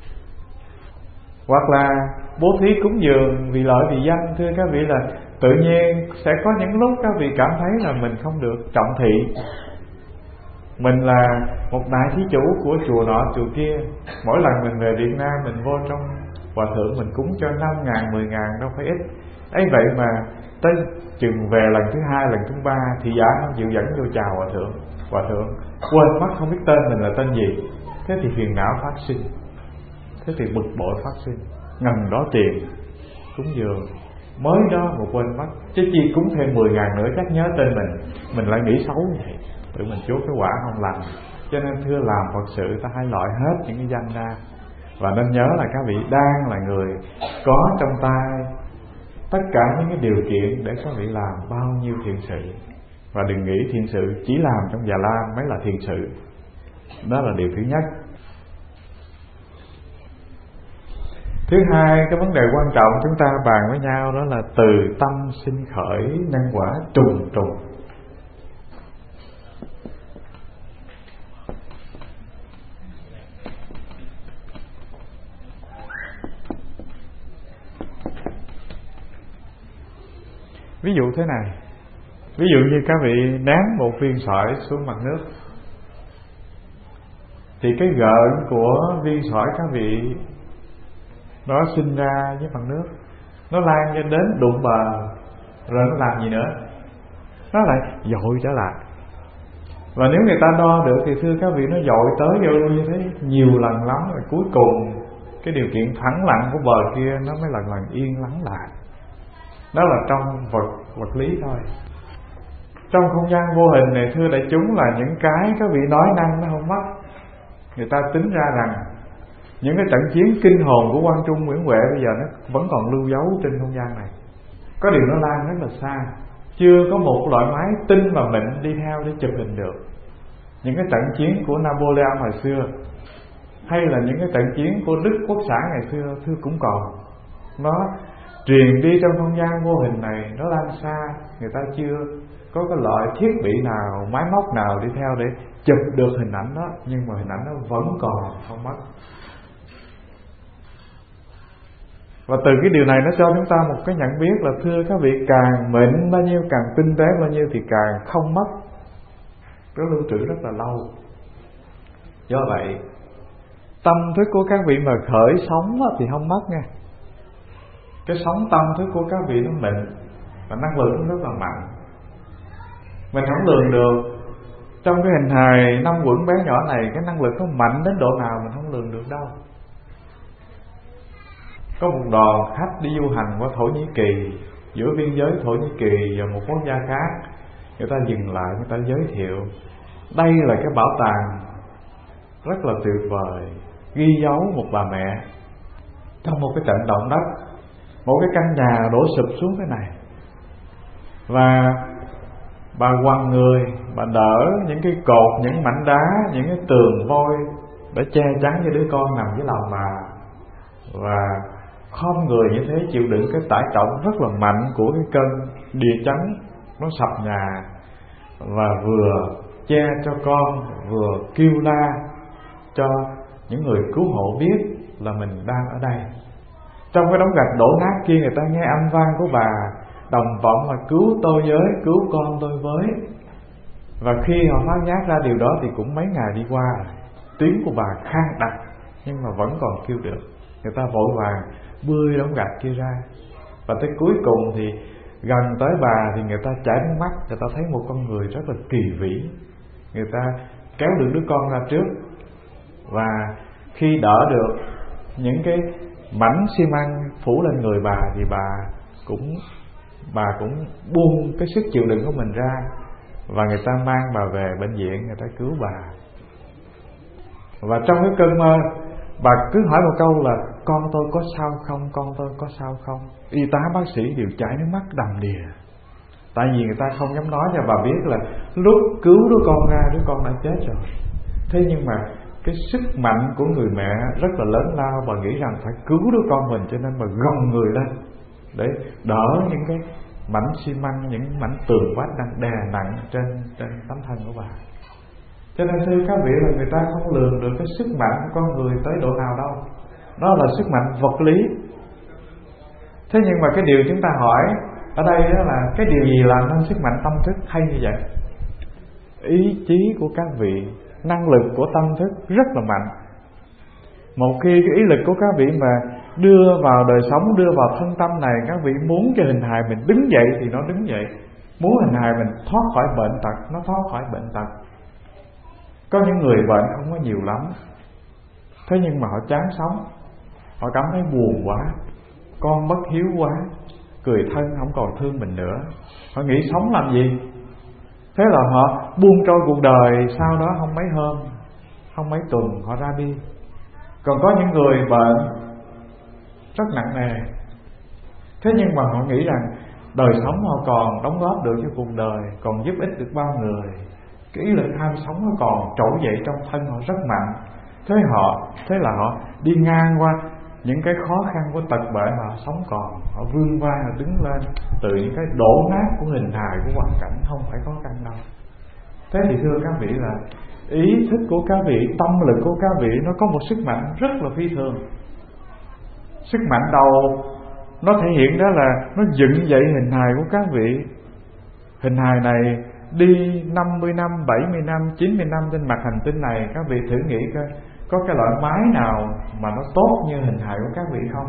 hoặc là bố thí cúng dường vì lợi vì danh. Thưa các vị, là tự nhiên sẽ có những lúc các vị cảm thấy là mình không được trọng thị. Mình là một đại thí chủ của chùa nọ chùa kia, mỗi lần mình về Việt Nam mình vô trong hòa thượng mình cúng cho năm ngàn, mười ngàn đâu phải ít. Ấy vậy mà tới chừng về lần thứ hai, lần thứ ba thì giả không chịu dẫn vô chào hòa thượng. Hòa thượng quên mất không biết tên mình là tên gì. Thế thì phiền não phát sinh, thế thì bực bội phát sinh. Ngần đó tiền cúng dường mới đó mà quên mất, chứ chi cúng thêm mười ngàn nữa chắc nhớ tên mình. Mình lại nghĩ xấu vậy, tự mình chuốc cái quả không lành. Cho nên thưa, làm Phật sự ta hãy loại hết những cái danh ra. Và nên nhớ là các vị đang là người có trong tay tất cả những cái điều kiện để các vị làm bao nhiêu thiện sự. Và đừng nghĩ thiện sự chỉ làm trong Già Lam mới là thiện sự. Đó là điều thứ nhất. Thứ hai, cái vấn đề quan trọng chúng ta bàn với nhau đó là từ tâm sinh khởi, nhân quả trùng trùng. Ví dụ thế này, ví dụ như các vị ném một viên sỏi xuống mặt nước, thì cái gợn của viên sỏi các vị nó sinh ra với mặt nước, nó lan cho đến đụng bờ, rồi nó làm gì nữa? Nó lại dội trở lại. Và nếu người ta đo được thì thưa các vị, nó dội tới vô như thế nhiều lần lắm, rồi cuối cùng cái điều kiện thẳng lặng của bờ kia nó mới lần lần yên lắng lại. Đó là trong vật vật lý thôi. Trong không gian vô hình này thưa đại chúng là những cái các vị nói năng nó không mất. Người ta tính ra rằng những cái trận chiến kinh hồn của Quang Trung Nguyễn Huệ bây giờ nó vẫn còn lưu dấu trên không gian này. Có điều nó lan rất là xa, chưa có một loại máy tinh và mịn đi theo để chụp hình được. Những cái trận chiến của Napoleon hồi xưa, hay là những cái trận chiến của Đức Quốc xã ngày xưa, thưa cũng còn. Nó truyền đi trong không gian vô hình này, nó lan xa. Người ta chưa có cái loại thiết bị nào, máy móc nào đi theo để chụp được hình ảnh đó, nhưng mà hình ảnh nó vẫn còn không mất. Và từ cái điều này nó cho chúng ta một cái nhận biết là thưa các vị, càng mịn bao nhiêu, càng tinh tế bao nhiêu thì càng không mất, nó lưu trữ rất là lâu. Do vậy tâm thức của các vị mà khởi sóng thì không mất nha. Cái sóng tâm thức của các vị nó mịn và năng lượng nó rất là mạnh. Mình không lường được. Trong cái hình hài năm quẩn bé nhỏ này, cái năng lực nó mạnh đến độ nào mình không lường được đâu. Có một đoàn khách đi du hành qua Thổ Nhĩ Kỳ, giữa biên giới Thổ Nhĩ Kỳ và một quốc gia khác. Người ta dừng lại, người ta giới thiệu đây là cái bảo tàng rất là tuyệt vời, ghi dấu một bà mẹ trong một cái trận động đất, một cái căn nhà đổ sụp xuống thế này, và bà quằn người, bà đỡ những cái cột, những mảnh đá, những cái tường vôi để che chắn cho đứa con nằm dưới lòng bà, và khom người như thế chịu đựng cái tải trọng rất là mạnh của cái cơn địa chấn nó sập nhà, và vừa che cho con, vừa kêu la cho những người cứu hộ biết là mình đang ở đây. Trong cái đống gạch đổ nát kia, người ta nghe âm vang của bà đồng vọng là cứu tôi với, cứu con tôi với. Và khi họ phát giác ra điều đó thì cũng mấy ngày đi qua, tiếng của bà khang đặc nhưng mà vẫn còn kêu được. Người ta vội vàng bươi đống gạch kia ra, và tới cuối cùng thì gần tới bà thì người ta chảy nước mắt. Người ta thấy một con người rất là kỳ vĩ. Người ta kéo được đứa con ra trước, và khi đỡ được những cái mảnh xi măng phủ lên người bà thì bà cũng bà cũng buông cái sức chịu đựng của mình ra, và người ta mang bà về bệnh viện, người ta cứu bà. Và trong cái cơn mơ, bà cứ hỏi một câu là con tôi có sao không, con tôi có sao không. Y tá bác sĩ đều chảy nước mắt đầm đìa, tại vì người ta không dám nói cho bà biết là lúc cứu đứa con ra, đứa con đã chết rồi. Thế nhưng mà cái sức mạnh của người mẹ rất là lớn lao, bà nghĩ rằng phải cứu đứa con mình, cho nên bà gồng người lên để đỡ những cái mảnh xi măng, những mảnh tường vách đang đè nặng trên trên tấm thân của bà. Cho nên thưa các vị là người ta không lường được cái sức mạnh của con người tới độ nào đâu. Đó là sức mạnh vật lý. Thế nhưng mà cái điều chúng ta hỏi ở đây đó là cái điều gì làm nên sức mạnh tâm thức hay như vậy? Ý chí của các vị, năng lực của tâm thức rất là mạnh. Một khi cái ý lực của các vị mà đưa vào đời sống, đưa vào thân tâm này, các vị muốn cho hình hài mình đứng dậy thì nó đứng dậy, muốn hình hài mình thoát khỏi bệnh tật, nó thoát khỏi bệnh tật. Có những người bệnh không có nhiều lắm, thế nhưng mà họ chán sống, họ cảm thấy buồn quá, con bất hiếu quá, người thân không còn thương mình nữa, họ nghĩ sống làm gì. Thế là họ buông trôi cuộc đời, sau đó không mấy hôm, không mấy tuần họ ra đi. Còn có những người bệnh rất nặng nề, Thế nhưng mà họ nghĩ rằng đời sống họ còn đóng góp được cho cuộc đời, còn giúp ích được bao người. Cái ý lực ham sống nó còn trỗi dậy trong thân họ rất mạnh. Thế họ thế là họ đi ngang qua những cái khó khăn của tật bệnh mà họ sống còn, họ vươn vai, họ đứng lên từ những cái đổ nát của hình hài, của hoàn cảnh, không phải khó khăn đâu. Thế thì thưa các vị là ý thức của các vị, tâm lực của các vị nó có một sức mạnh rất là phi thường. Sức mạnh đầu nó thể hiện đó là nó dựng dậy hình hài của các vị. Hình hài này đi năm mươi năm, bảy mươi năm, chín mươi năm trên mặt hành tinh này, các vị thử nghĩ coi có cái loại máy nào mà nó tốt như hình hài của các vị không?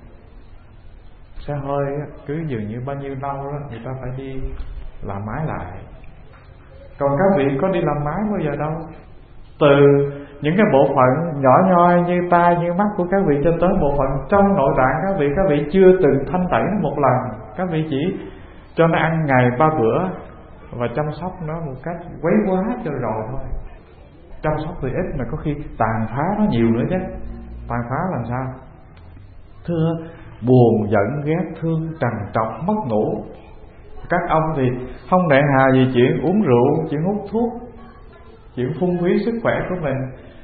Xe hơi cứ dường như bao nhiêu lâu đó người ta phải đi làm máy lại. Còn các vị có đi làm máy bao giờ đâu. Từ những cái bộ phận nhỏ nhoi như tai, như mắt của các vị cho tới bộ phận trong nội tạng các vị, các vị chưa từng thanh tẩy nó một lần. Các vị chỉ cho nó ăn ngày ba bữa và chăm sóc nó một cách quấy quá cho rồi thôi. Chăm sóc thì ít mà có khi tàn phá nó nhiều nữa chứ. Tàn phá làm sao? Thưa, buồn, giận, ghét, thương, trằn trọc, mất ngủ. Các ông thì không nề hà gì chuyện uống rượu, chuyện hút thuốc, chuyện phung phí sức khỏe của mình.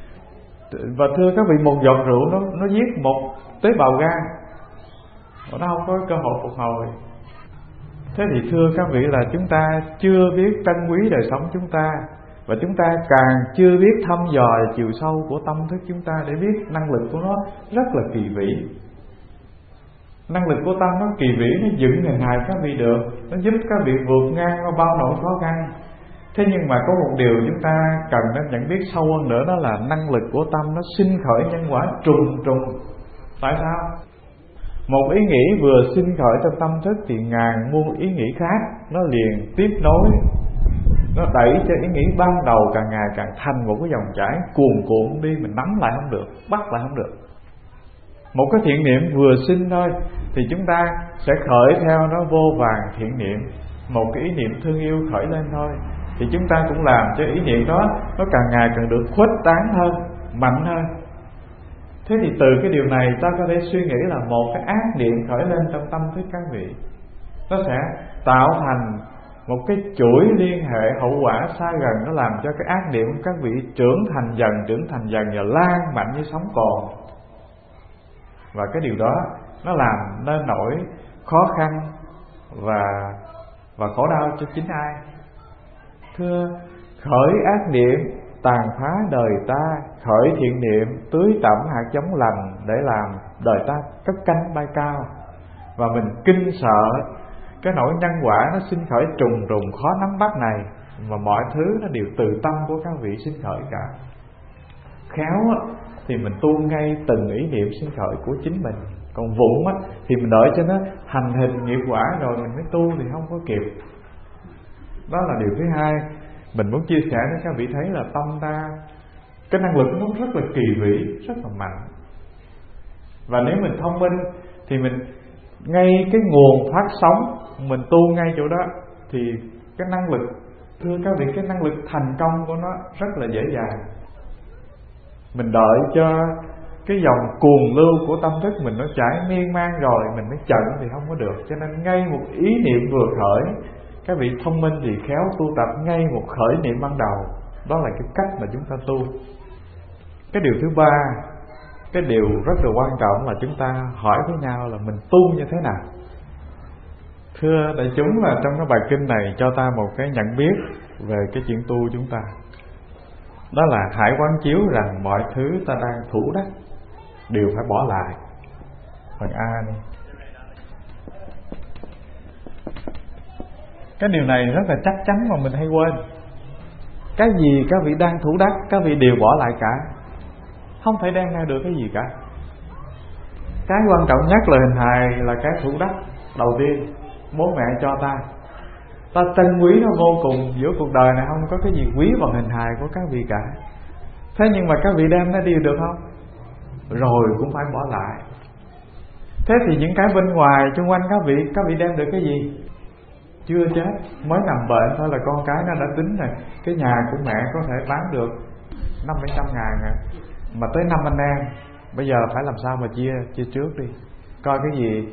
Và thưa các vị, một giọt rượu nó nó giết một tế bào gan, nó không có cơ hội phục hồi. Thế thì thưa các vị là chúng ta chưa biết trân quý đời sống chúng ta, và chúng ta càng chưa biết thăm dò chiều sâu của tâm thức chúng ta để biết năng lực của nó rất là kỳ vĩ. Năng lực của tâm nó kỳ vĩ, nó dựng hình hài các vị được, nó giúp các vị vượt ngang qua bao nỗi khó khăn. Thế nhưng mà có một điều chúng ta cần nên nhận biết sâu hơn nữa, đó là năng lực của tâm nó sinh khởi nhân quả trùng trùng. Tại sao? Một ý nghĩ vừa sinh khởi trong tâm thức thì ngàn muôn ý nghĩ khác nó liền tiếp nối, nó đẩy cho ý nghĩ ban đầu càng ngày càng thành một cái dòng chảy cuồn cuộn đi, mình nắm lại không được, bắt lại không được. Một cái thiện niệm vừa sinh thôi thì chúng ta sẽ khởi theo nó vô vàn thiện niệm. Một cái ý niệm thương yêu khởi lên thôi thì chúng ta cũng làm cho ý niệm đó nó càng ngày càng được khuếch tán hơn, mạnh hơn. Thế thì từ cái điều này ta có thể suy nghĩ là một cái ác niệm khởi lên trong tâm thức các vị, nó sẽ tạo thành một cái chuỗi liên hệ hậu quả xa gần, nó làm cho cái ác niệm của các vị trưởng thành dần, trưởng thành dần và lan mạnh như sóng cồn. Và cái điều đó nó làm nên nỗi khó khăn và và khổ đau cho chính ai? Thưa, khởi ác niệm tàn phá đời ta, khởi thiện niệm tưới tẩm hạt giống lành để làm đời ta cất cánh bay cao. Và mình kinh sợ cái nỗi nhân quả nó sinh khởi trùng trùng khó nắm bắt này, mà mọi thứ nó đều từ tâm của các vị sinh khởi cả. Khéo thì mình tu ngay từng ý niệm sinh khởi của chính mình, còn vụng thì mình đợi cho nó hành hình nghiệp quả rồi mình mới tu thì không có kịp. Đó là điều thứ hai mình muốn chia sẻ với các vị thấy là tâm ta, cái năng lực nó rất là kỳ vĩ, rất là mạnh. Và nếu mình thông minh thì mình ngay cái nguồn phát sóng mình tu ngay chỗ đó thì cái năng lực, thưa các vị, cái năng lực thành công của nó rất là dễ dàng. Mình đợi cho cái dòng cuồng lưu của tâm thức mình nó chảy miên man rồi mình mới chận thì không có được. Cho nên ngay một ý niệm vừa khởi, các vị thông minh thì khéo tu tập ngay một khởi niệm ban đầu. Đó là cái cách mà chúng ta tu. Cái điều thứ ba, cái điều rất là quan trọng là chúng ta hỏi với nhau là mình tu như thế nào. Thưa đại chúng, là trong cái bài kinh này cho ta một cái nhận biết về cái chuyện tu chúng ta. Đó là hãy quán chiếu rằng mọi thứ ta đang thủ đắc đều phải bỏ lại. Phần A đi. Cái điều này rất là chắc chắn mà mình hay quên. Cái gì các vị đang thủ đắc, các vị đều bỏ lại cả, không thể đem ra được cái gì cả. Cái quan trọng nhất là hình hài là cái thủ đắc đầu tiên bố mẹ cho ta. Ta trân quý nó vô cùng. Giữa cuộc đời này không có cái gì quý bằng hình hài của các vị cả. Thế nhưng mà các vị đem nó đi được không? Rồi cũng phải bỏ lại. Thế thì những cái bên ngoài xung quanh các vị, các vị đem được cái gì? Chưa chết, mới nằm bệnh thôi là con cái nó đã tính rồi. Cái nhà của mẹ có thể bán được năm bảy trăm ngàn à. Mà tới năm anh em, bây giờ phải làm sao mà chia chia trước đi. Coi cái gì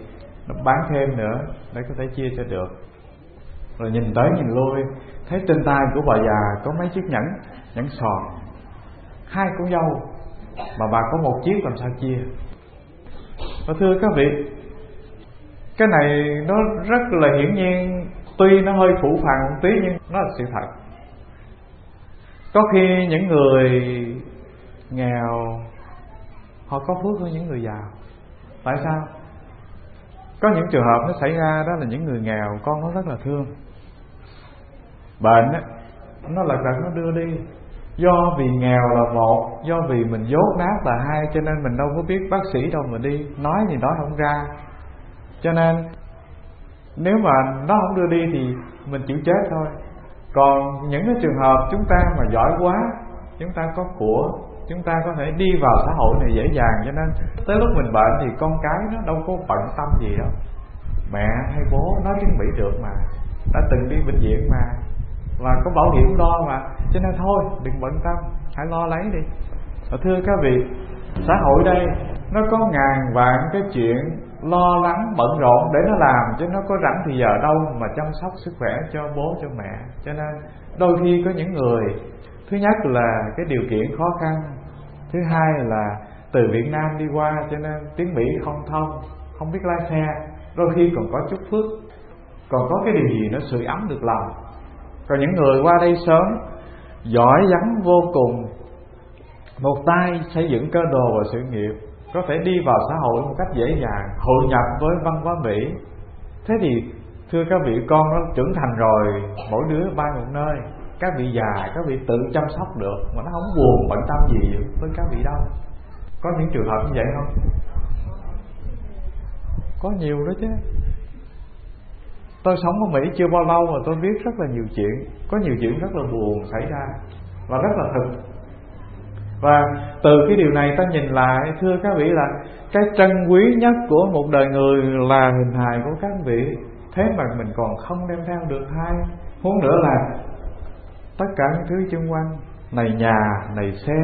nó bán thêm nữa để có thể chia cho được. Rồi nhìn tới nhìn lui, thấy trên tay của bà già có mấy chiếc nhẫn, nhẫn sòn, hai con dâu, mà bà có một chiếc làm sao chia. Và thưa các vị, cái này nó rất là hiển nhiên, tuy nó hơi phủ phàng một tí nhưng nó là sự thật. Có khi những người nghèo họ có phước hơn những người giàu. Tại sao? Có những trường hợp nó xảy ra đó là những người nghèo con nó rất là thương, bệnh á, nó lật đật nó đưa đi. Do vì nghèo là một, do vì mình dốt nát là hai, cho nên mình đâu có biết bác sĩ đâu mà đi, nói gì nói không ra. Cho nên nếu mà nó không đưa đi thì mình chịu chết thôi. Còn những cái trường hợp chúng ta mà giỏi quá, chúng ta có của, chúng ta có thể đi vào xã hội này dễ dàng, cho nên tới lúc mình bệnh thì con cái nó đâu có bận tâm gì đâu. Mẹ hay bố nó chuẩn bị được mà, đã từng đi bệnh viện mà, và có bảo hiểm lo mà, cho nên thôi đừng bận tâm, hãy lo lấy đi. Và thưa các vị, xã hội đây nó có ngàn vạn cái chuyện lo lắng bận rộn để nó làm, chứ nó có rảnh thì giờ đâu mà chăm sóc sức khỏe cho bố cho mẹ. Cho nên đôi khi có những người, thứ nhất là cái điều kiện khó khăn, thứ hai là từ Việt Nam đi qua cho nên tiếng Mỹ không thông, không biết lái xe, đôi khi còn có chút phước, còn có cái điều gì nó sưởi ấm được lòng. Còn những người qua đây sớm, giỏi giắng vô cùng, một tay xây dựng cơ đồ và sự nghiệp, có thể đi vào xã hội một cách dễ dàng, hội nhập với văn hóa Mỹ. Thế thì thưa các vị, con nó trưởng thành rồi, mỗi đứa bay một nơi, các vị già các vị tự chăm sóc được, mà nó không buồn bận tâm gì với các vị đâu. Có những trường hợp như vậy không? Có nhiều đó chứ. Tôi sống ở Mỹ chưa bao lâu mà tôi biết rất là nhiều chuyện, có nhiều chuyện rất là buồn xảy ra và rất là thực. Và từ cái điều này ta nhìn lại, thưa các vị, là cái trân quý nhất của một đời người là hình hài của các vị. Thế mà mình còn không đem theo được hai, huống nữa là tất cả những thứ xung quanh, này nhà, này xe,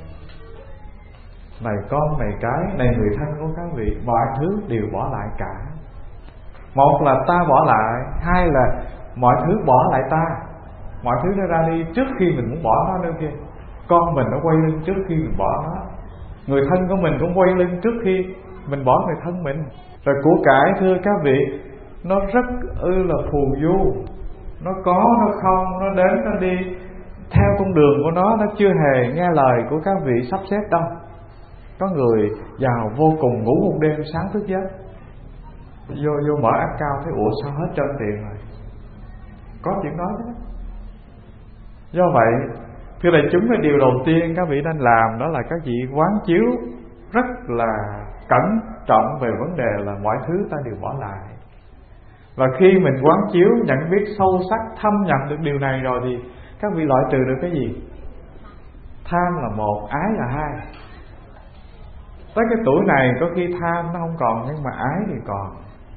này con, này cái, này người thân của các vị, mọi thứ đều bỏ lại cả. Một là ta bỏ lại, hai là mọi thứ bỏ lại ta. Mọi thứ nó ra đi trước khi mình muốn bỏ nó nữa kia. Con mình nó quay lưng trước khi mình bỏ nó, người thân của mình cũng quay lưng trước khi mình bỏ người thân mình. Rồi của cải, thưa các vị, nó rất ư là phù du, nó có nó không, nó đến nó đi theo con đường của nó, nó chưa hề nghe lời của các vị sắp xếp đâu. Có người giàu vô cùng, ngủ một đêm sáng thức giấc, vô vô mở áp cao thấy ủa sao hết trơn tiền rồi. Có chuyện đó chứ. Do vậy thưa đại chúng, cái điều đầu tiên các vị nên làm đó là các vị quán chiếu rất là cẩn trọng về vấn đề là mọi thứ ta đều bỏ lại. Và khi mình quán chiếu, nhận biết sâu sắc, thâm nhập được điều này rồi thì các vị loại trừ được cái gì? Tham là một, ái là hai. Tới cái tuổi này có khi tham nó không còn, nhưng mà ái thì còn.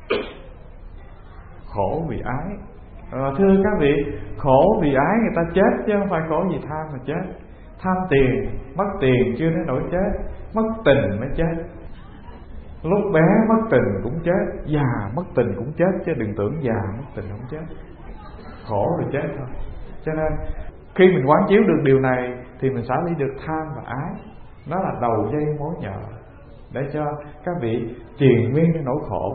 Khổ vì ái. À, thưa các vị, khổ vì ái người ta chết, chứ không phải khổ vì tham mà chết. Tham tiền, mất tiền chưa đến nỗi chết, mất tình mới chết. Lúc bé mất tình cũng chết, già mất tình cũng chết, chứ đừng tưởng già mất tình không chết. Khổ rồi chết thôi. Cho nên khi mình quán chiếu được điều này thì mình xả ly được tham và ái. Nó là đầu dây mối nhợ để cho các vị triền miên cái nỗi khổ.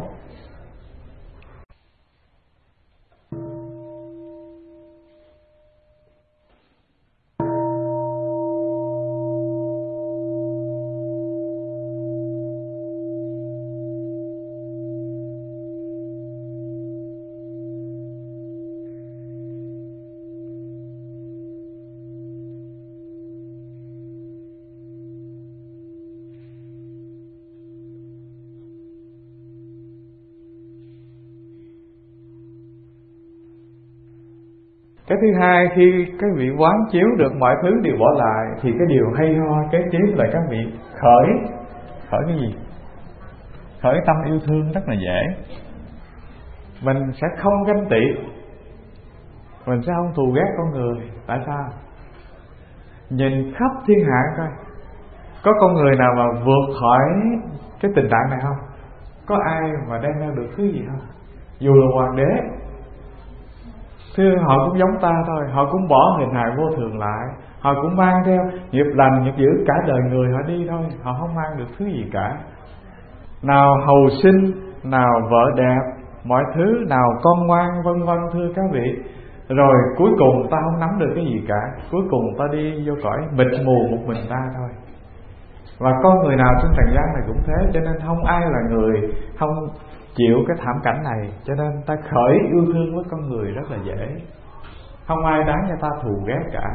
Cái thứ hai, khi các vị quán chiếu được mọi thứ đều bỏ lại thì cái điều hay ho kế tiếp là các vị khởi khởi cái gì? Khởi tâm yêu thương rất là dễ. Mình sẽ không ganh tị, mình sẽ không thù ghét con người. Tại sao? Nhìn khắp thiên hạ coi, có con người nào mà vượt khỏi cái tình trạng này không? có ai mà đem theo được thứ gì không? Dù là hoàng đế, thưa, họ cũng giống ta thôi, họ cũng bỏ hình hài vô thường lại, họ cũng mang theo nghiệp lành nghiệp dữ cả đời người họ đi thôi, họ không mang được thứ gì cả. Nào hầu sinh, nào vợ đẹp, mọi thứ, nào con ngoan, vân vân, thưa các vị. Rồi cuối cùng ta không nắm được cái gì cả, cuối cùng ta đi vô cõi mịt mù một mình ta thôi. Và con người nào trên trần gian này cũng thế, cho nên không ai là người không chịu cái thảm cảnh này. Cho nên ta khởi yêu thương với con người rất là dễ, không ai đáng cho ta thù ghét cả.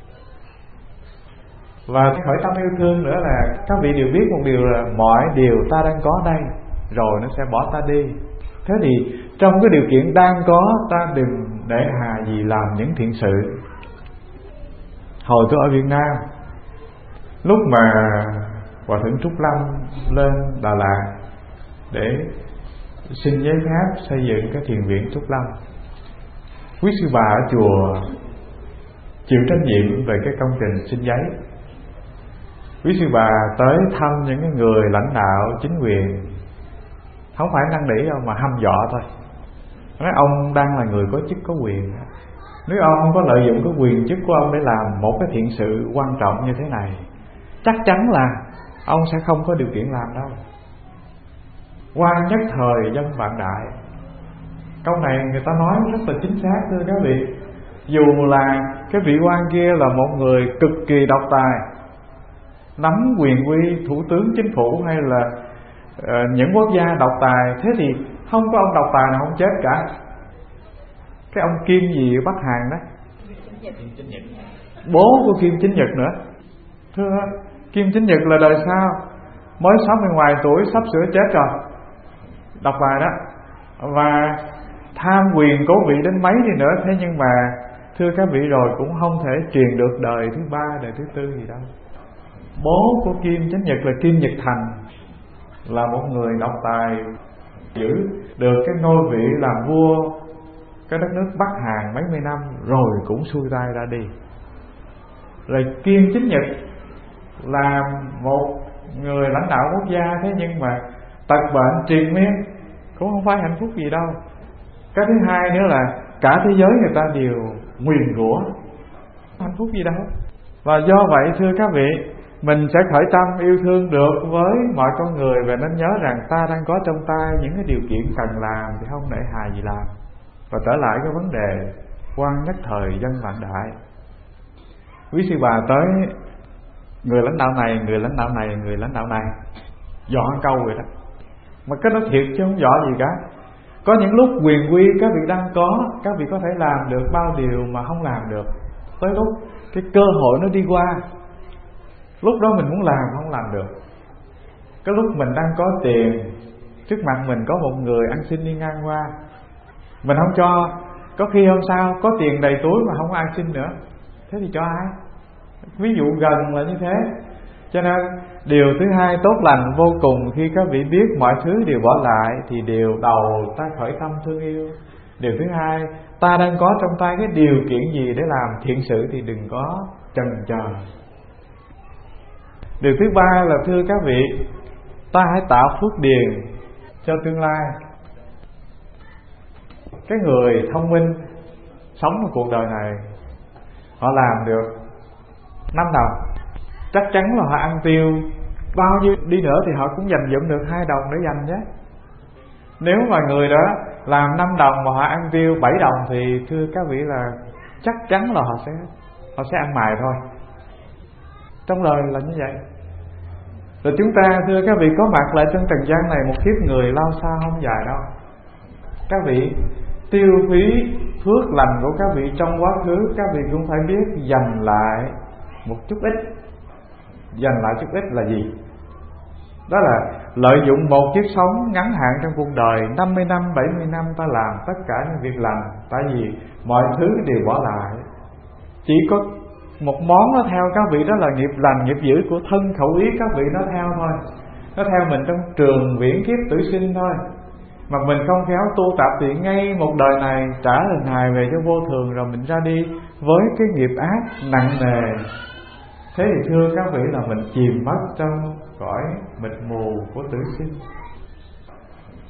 Và cái khởi tâm yêu thương nữa là các vị đều biết một điều là mọi điều ta đang có đây rồi nó sẽ bỏ ta đi. Thế thì trong cái điều kiện đang có, ta đừng để hà gì làm những thiện sự. Hồi tôi ở Việt Nam, lúc mà Hòa thượng Trúc Lâm lên Đà Lạt để xin giấy phép xây dựng cái thiền viện Trúc Lâm, quý sư bà ở chùa chịu trách nhiệm về cái công trình xin giấy. Quý sư bà tới thăm những cái người lãnh đạo chính quyền, không phải năn nỉ đâu mà hăm dọa thôi. Nói ông đang là người có chức có quyền, nếu ông không có lợi dụng cái quyền chức của ông để làm một cái thiện sự quan trọng như thế này, chắc chắn là ông sẽ không có điều kiện làm đâu. Quan nhất thời dân vạn đại, câu này người ta nói rất là chính xác, thưa các vị. Dù là cái vị quan kia là một người cực kỳ độc tài, nắm quyền uy thủ tướng chính phủ hay là uh, những quốc gia độc tài, thế thì không có ông độc tài nào không chết cả. Cái ông Kim gì ở Bắc Hàn đó, bố của Kim Chính Nhật nữa, thưa, Kim Chính Nhật là đời sau, mới sáu mươi ngoài tuổi, sắp sửa chết rồi, độc tài đó, và tham quyền cố vị đến mấy đi nữa. Thế nhưng mà thưa các vị rồi cũng không thể truyền được đời thứ ba, đời thứ tư gì đâu. Bố của Kim Chánh Nhật là Kim Nhật Thành, là một người độc tài, giữ được cái ngôi vị làm vua cái đất nước Bắc Hàn mấy mươi năm rồi cũng xuôi tay ra đi. Rồi Kim Chánh Nhật là một người lãnh đạo quốc gia, thế nhưng mà tật bệnh triền miên, cũng không phải hạnh phúc gì đâu. Cái thứ hai nữa là cả thế giới người ta đều nguyền rủa, hạnh phúc gì đâu. Và do vậy thưa các vị, mình sẽ khởi tâm yêu thương được với mọi con người, và nên nhớ rằng ta đang có trong tay những cái điều kiện cần làm thì không để hài gì làm. Và trở lại cái vấn đề quan nhất thời dân vạn đại, quý sư bà tới người lãnh đạo này, người lãnh đạo này, người lãnh đạo này, dọ câu rồi đó. Mà cái đó thiệt chứ không dọ gì cả. Có những lúc quyền quy các vị đang có, các vị có thể làm được bao điều mà không làm được. Tới lúc cái cơ hội nó đi qua, lúc đó mình muốn làm không làm được. Cái lúc mình đang có tiền, trước mặt mình có một người ăn xin đi ngang qua, mình không cho, có khi hôm sau có tiền đầy túi mà không có ăn xin nữa, thế thì cho ai? Ví dụ gần là như thế. Cho nên điều thứ hai tốt lành vô cùng, khi các vị biết mọi thứ đều bỏ lại thì điều đầu ta khởi tâm thương yêu. Điều thứ hai, ta đang có trong tay cái điều kiện gì để làm thiện sự thì đừng có chần chờ. Điều thứ ba là thưa các vị, ta hãy tạo phước điền cho tương lai. Cái người thông minh sống ở cuộc đời này, họ làm được năm đồng, chắc chắn là họ ăn tiêu bao nhiêu đi nữa thì họ cũng dành dụm được hai đồng để dành chứ. Nếu mà người đó làm năm đồng mà họ ăn tiêu bảy đồng thì thưa các vị là chắc chắn là họ sẽ họ sẽ ăn mài thôi. Trong đời là như vậy. Rồi chúng ta thưa các vị có mặt lại trên trần gian này, một kiếp người lao xa không dài đâu. Các vị tiêu phí phước lành của các vị trong quá khứ, các vị cũng phải biết dành lại một chút ít. Dành lại chút ít là gì? Đó là lợi dụng một kiếp sống ngắn hạn trong cuộc đời, năm mươi năm, bảy mươi năm ta làm tất cả những việc lành. Tại vì mọi thứ đều bỏ lại, chỉ có một món nó theo các vị, đó là nghiệp lành, nghiệp dữ của thân khẩu ý các vị nó theo thôi. Nó theo mình trong trường viễn kiếp tử sinh thôi. Mà mình không khéo tu tập thì ngay một đời này trả hình hài về cho vô thường, rồi mình ra đi với cái nghiệp ác nặng nề. Thế thì thưa các vị là mình chìm mất trong cõi mịt mù của tử sinh.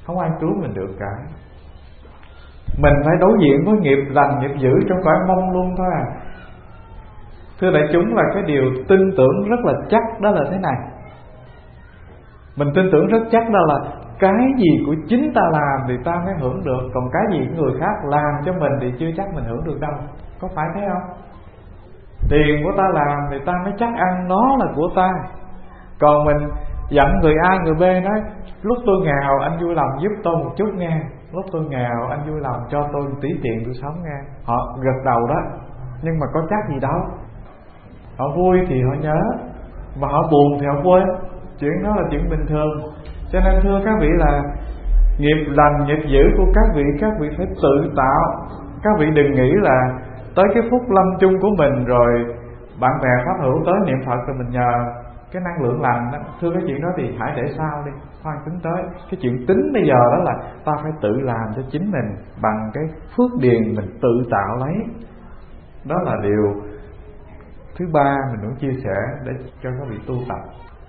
không ai cứu mình được cả. Mình phải đối diện với nghiệp lành nghiệp dữ trong cõi mông luôn thôi à. Thưa đại chúng, là cái điều tin tưởng rất là chắc đó là thế này. Mình tin tưởng rất chắc đó là cái gì của chính ta làm thì ta mới hưởng được, còn cái gì người khác làm cho mình thì chưa chắc mình hưởng được đâu. Có phải thế không? Tiền của ta làm thì ta mới chắc ăn nó là của ta. Còn mình dẫn người A người B nói lúc tôi nghèo anh vui lòng giúp tôi một chút nghe, lúc tôi nghèo anh vui lòng cho tôi một tí tiền tôi sống nghe. Họ gật đầu đó, nhưng mà có chắc gì đâu. Họ vui thì họ nhớ, mà họ buồn thì họ quên. Chuyện đó là chuyện bình thường. Cho nên thưa các vị là nghiệp lành nghiệp dữ của các vị, các vị phải tự tạo. Các vị đừng nghĩ là tới cái phút lâm chung của mình rồi bạn bè pháp hữu tới niệm Phật rồi mình nhờ cái năng lượng lành đó. Thưa cái chuyện đó thì hãy để sau đi, khoan tính tới. Cái chuyện tính bây giờ đó là ta phải tự làm cho chính mình bằng cái phước điền mình tự tạo lấy. Đó là điều thứ ba mình muốn chia sẻ để cho các vị tu tập.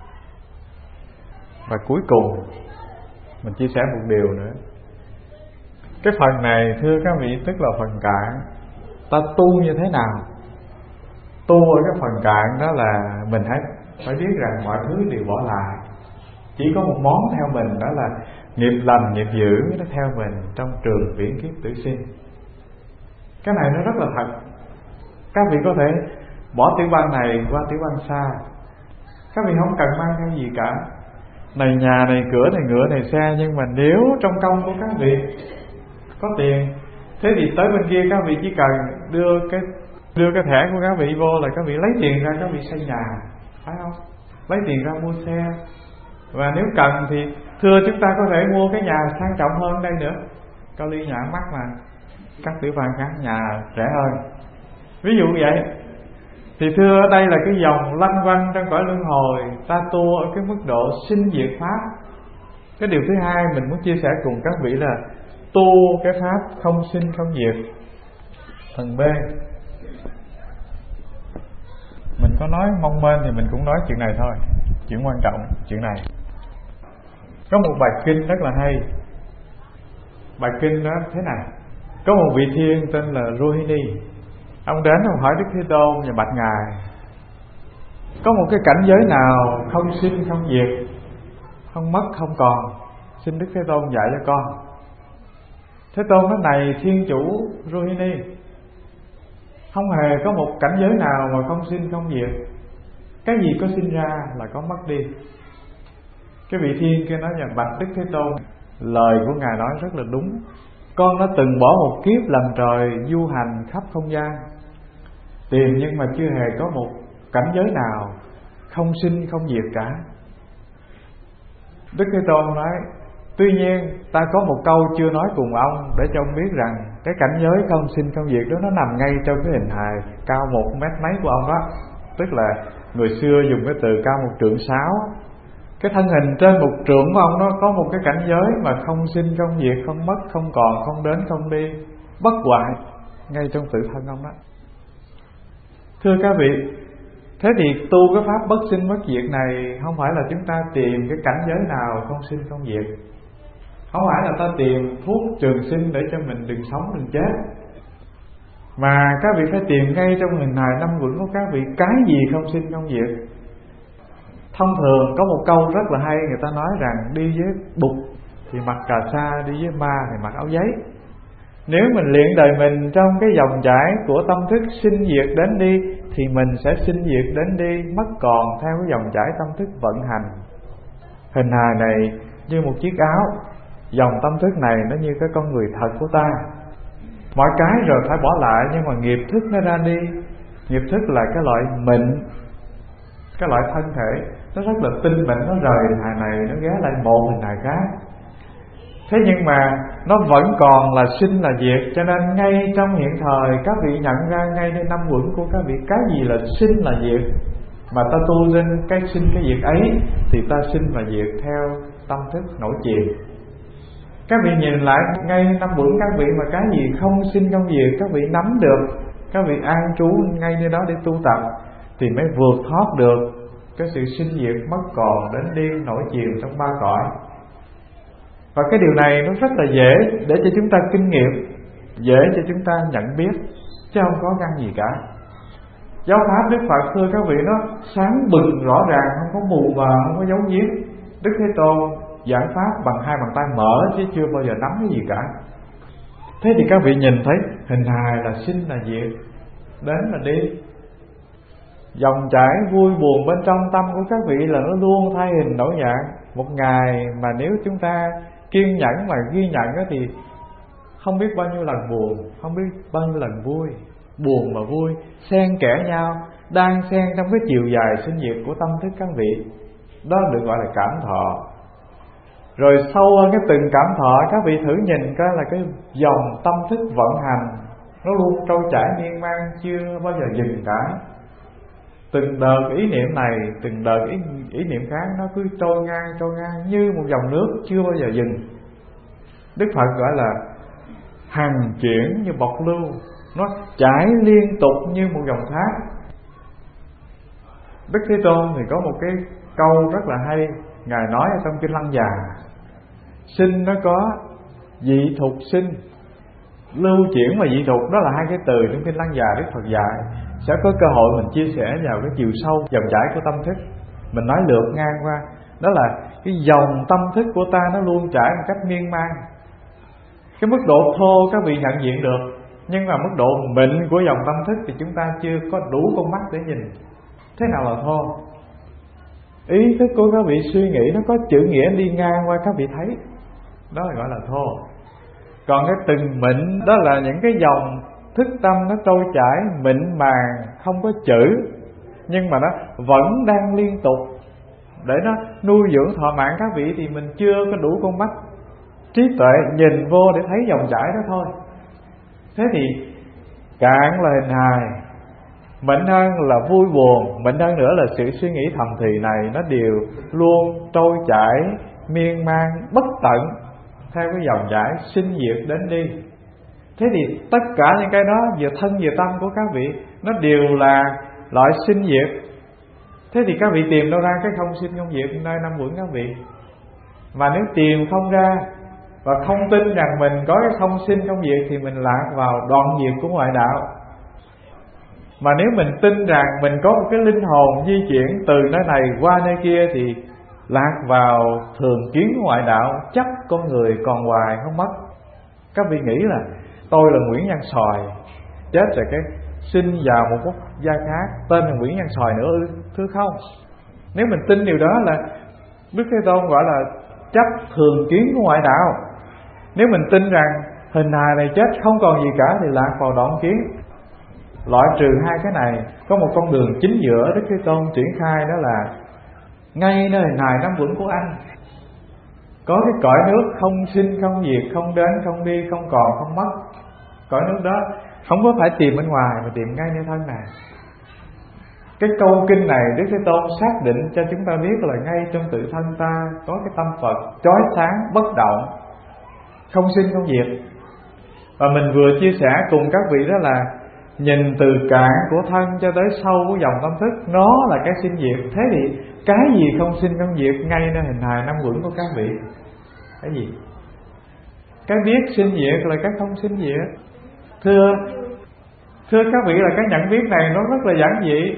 Và cuối cùng mình chia sẻ một điều nữa. Cái phần này thưa các vị tức là phần cạn. Ta tu như thế nào? Tu ở cái phần cạn đó là mình hãy phải biết rằng mọi thứ đều bỏ lại. Chỉ có một món theo mình, đó là nghiệp lành nghiệp dữ nó theo mình trong trường viễn kiếp tử sinh. Cái này nó rất là thật. Các vị có thể bỏ tiểu bang này qua tiểu bang xa. Các vị không cần mang theo gì cả. Này nhà, này cửa, này ngựa, này xe. Nhưng mà nếu trong công của các vị có tiền, thế thì tới bên kia các vị chỉ cần đưa cái đưa cái thẻ của các vị vô là các vị lấy tiền ra các vị xây nhà, phải không? Lấy tiền ra mua xe. Và nếu cần thì thưa chúng ta có thể mua cái nhà sang trọng hơn đây nữa. Cao Ly nhà mắc mà, các tiểu bang khác nhà rẻ hơn. Ví dụ vậy. Thì thưa đây là cái dòng lanh quanh trong cõi luân hồi. Ta tu ở cái mức độ sinh diệt pháp. Cái điều thứ hai mình muốn chia sẻ cùng các vị là tu cái pháp không sinh không diệt. Phần B mình có nói mong mênh thì mình cũng nói chuyện này thôi. Chuyện quan trọng, chuyện này. Có một bài kinh rất là hay. Bài kinh đó thế này. Có một vị thiên tên là Rohini. Ông đến ông hỏi Đức Thế Tôn và bạch Ngài: có một cái cảnh giới nào không sinh không diệt, không mất không còn, xin Đức Thế Tôn dạy cho con. Thế Tôn nói: này thiên chủ Rohini, không hề có một cảnh giới nào mà không sinh không diệt. Cái gì có sinh ra là có mất đi. Cái vị thiên kia nói: và bạch Đức Thế Tôn, lời của Ngài nói rất là đúng. Con đã từng bỏ một kiếp làm trời du hành khắp không gian, tìm nhưng mà chưa hề có một cảnh giới nào không sinh không diệt cả. Đức Thế Tôn nói: tuy nhiên ta có một câu chưa nói cùng ông để cho ông biết rằng cái cảnh giới không sinh không diệt đó nó nằm ngay trong cái hình hài cao một mét mấy của ông đó. Tức là người xưa dùng cái từ cao một trượng sáu. Cái thân hình trên một trượng của ông đó có một cái cảnh giới mà không sinh không diệt, không mất không còn, không đến không đi, bất hoại ngay trong tự thân ông đó. Thưa các vị, thế thì tu cái pháp bất sinh bất diệt này không phải là chúng ta tìm cái cảnh giới nào không sinh không diệt, không phải là ta tìm thuốc trường sinh để cho mình đừng sống đừng chết, mà các vị phải tìm ngay trong hình hài năm quẩn của các vị cái gì không sinh không diệt. Thông thường có một câu rất là hay, người ta nói rằng đi với Bụt thì mặc cà sa, đi với ma thì mặc áo giấy. Nếu mình luyện đời mình trong cái dòng chảy của tâm thức sinh diệt đến đi thì mình sẽ sinh diệt đến đi, mất còn theo cái dòng chảy tâm thức vận hành. Hình hài này như một chiếc áo, dòng tâm thức này nó như cái con người thật của ta. Mọi cái rồi phải bỏ lại, nhưng mà nghiệp thức nó ra đi. Nghiệp thức là cái loại mịn, cái loại thân thể nó rất là tinh mịn, nó rời hình hài này nó ghé lại một hình hài khác. Thế nhưng mà nó vẫn còn là sinh là diệt. Cho nên ngay trong hiện thời các vị nhận ra ngayในnăm quẩn của các vị cái gì là sinh là diệt, mà ta tu lên cái sinh cái diệt ấy thì ta sinh và diệt theo tâm thức nổi chìm. Các vị nhìn lại ngay năm quẩn các vị mà cái gì không sinh không diệt các vị nắm được, các vị an trú ngay nơi đó để tu tập thì mới vượt thoát được cái sự sinh diệt mất còn đến đi nổi chìm trong ba cõi. Và cái điều này nó rất là dễ để cho chúng ta kinh nghiệm, dễ cho chúng ta nhận biết, chứ không khó khăn gì cả. Giáo pháp Đức Phật thưa các vị nó sáng bừng rõ ràng, không có mù mờ, không có giấu giếm. Đức Thế Tôn giảng pháp bằng hai bàn tay mở chứ chưa bao giờ nắm cái gì cả. Thế thì các vị nhìn thấy hình hài là sinh là diệt, đến là đi. Dòng chảy vui buồn bên trong tâm của các vị là nó luôn thay hình đổi dạng. Một ngày mà nếu chúng ta kiên nhẫn mà ghi nhận đó thì không biết bao nhiêu lần buồn, không biết bao nhiêu lần vui. Buồn và vui xen kẽ nhau, đang xen trong cái chiều dài sinh diệt của tâm thức các vị. Đó được gọi là cảm thọ. Rồi sâu hơn cái từng cảm thọ, các vị thử nhìn coi là cái dòng tâm thức vận hành, nó luôn trôi chảy miên man, chưa bao giờ dừng cả. Từng đợt ý niệm này, từng đợt ý, ý niệm khác, nó cứ trôi ngang trôi ngang như một dòng nước chưa bao giờ dừng. Đức Phật gọi là hằng chuyển như bọt lưu, nó chảy liên tục như một dòng thác. Đức Thế Tôn thì có một cái câu rất là hay, Ngài nói ở trong Kinh Lăng Già: sinh nó có dị thục sinh, lưu chuyển và dị thục, đó là hai cái từ trong Kinh Lăng Già Đức Phật dạy. Sẽ có cơ hội mình chia sẻ vào cái chiều sâu dòng chảy của tâm thức. Mình nói lượt ngang qua, đó là cái dòng tâm thức của ta nó luôn chảy một cách miên man. Cái mức độ thô các vị nhận diện được, nhưng mà mức độ mịn của dòng tâm thức thì chúng ta chưa có đủ con mắt để nhìn. Thế nào là thô? Ý thức của các vị suy nghĩ nó có chữ nghĩa đi ngang qua các vị thấy, đó là gọi là thô. Còn cái từng mịn đó là những cái dòng thức tâm nó trôi chảy mịn màng, không có chữ, nhưng mà nó vẫn đang liên tục để nó nuôi dưỡng thọ mạng các vị. Thì mình chưa có đủ con mắt trí tuệ nhìn vô để thấy dòng chảy đó thôi. Thế thì cạn là hình hài, mịn hơn là vui buồn, mịn hơn nữa là sự suy nghĩ thầm thì này, nó đều luôn trôi chảy miên man bất tận theo cái dòng chảy sinh diệt đến đi. Thế thì tất cả những cái đó vừa thân vừa tâm của các vị nó đều là loại sinh diệt. Thế thì các vị tìm đâu ra cái không sinh không diệt nơi năm uẩn các vị? Mà nếu tìm không ra và không tin rằng mình có cái không sinh không diệt thì mình lạc vào đoạn diệt của ngoại đạo. Mà nếu mình tin rằng mình có một cái linh hồn di chuyển từ nơi này qua nơi kia thì lạc vào thường kiến của ngoại đạo, chấp con người còn hoài không mất. Các vị nghĩ là tôi là Nguyễn Văn Sòi, chết rồi cái sinh vào một quốc gia khác tên là Nguyễn Văn Sòi nữa ư? Thưa không. Nếu mình tin điều đó là Đức Thế Tôn gọi là chấp thường kiến của ngoại đạo. Nếu mình tin rằng hình hài này chết không còn gì cả thì lạc vào đoạn kiến. Loại trừ hai cái này, có một con đường chính giữa Đức Thế Tôn triển khai, đó là ngay nơi hình hài năm uẩn của anh có cái cõi nước không sinh không diệt, không đến không đi, không còn không mất. Cõi nước đó không có phải tìm bên ngoài mà tìm ngay nơi thân này. Cái câu kinh này Đức Thế Tôn xác định cho chúng ta biết là ngay trong tự thân ta có cái tâm Phật chói sáng bất động, không sinh không diệt. Và mình vừa chia sẻ cùng các vị đó là nhìn từ cạn của thân cho tới sâu của dòng tâm thức, nó là cái sinh diệt. Thế thì cái gì không sinh không diệt ngay nơi hình hài năm uẩn của các vị? Cái gì? Cái biết sinh diệt là cái không sinh diệt. Thưa Thưa các vị, là cái nhận biết này nó rất là giản dị.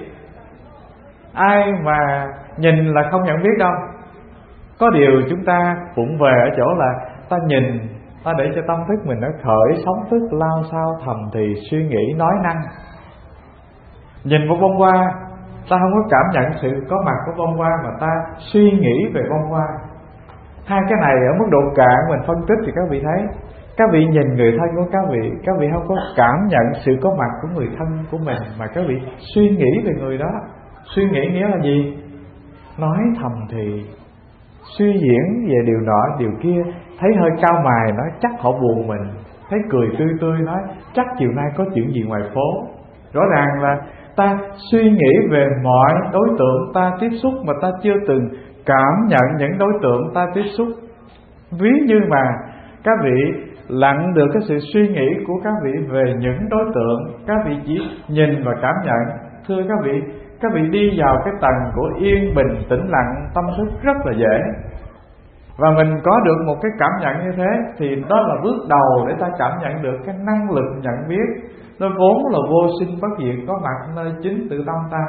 Ai mà nhìn là không nhận biết đâu. Có điều chúng ta vụng về ở chỗ là ta nhìn, ta để cho tâm thức mình nó khởi sóng thức lao sao thầm thì suy nghĩ nói năng. Nhìn một bông hoa, ta không có cảm nhận sự có mặt của bông hoa mà ta suy nghĩ về bông hoa. Hai cái này ở mức độ cạn mình phân tích thì các vị thấy, các vị nhìn người thân của các vị, các vị không có cảm nhận sự có mặt của người thân của mình, mà các vị suy nghĩ về người đó. Suy nghĩ nghĩa là gì? Nói thầm thì, suy diễn về điều nọ điều kia. Thấy hơi cao mài nói chắc họ buồn mình, thấy cười tươi tươi nói chắc chiều nay có chuyện gì ngoài phố. Rõ ràng là ta suy nghĩ về mọi đối tượng ta tiếp xúc mà ta chưa từng cảm nhận những đối tượng ta tiếp xúc. Ví như mà các vị lặng được cái sự suy nghĩ của các vị về những đối tượng, các vị chỉ nhìn và cảm nhận. Thưa các vị, các vị đi vào cái tầng của yên bình tĩnh lặng tâm thức rất là dễ. Và mình có được một cái cảm nhận như thế thì đó là bước đầu để ta cảm nhận được cái năng lực nhận biết. Nó vốn là vô sinh bất diệt, có mặt nơi chính tự tâm ta.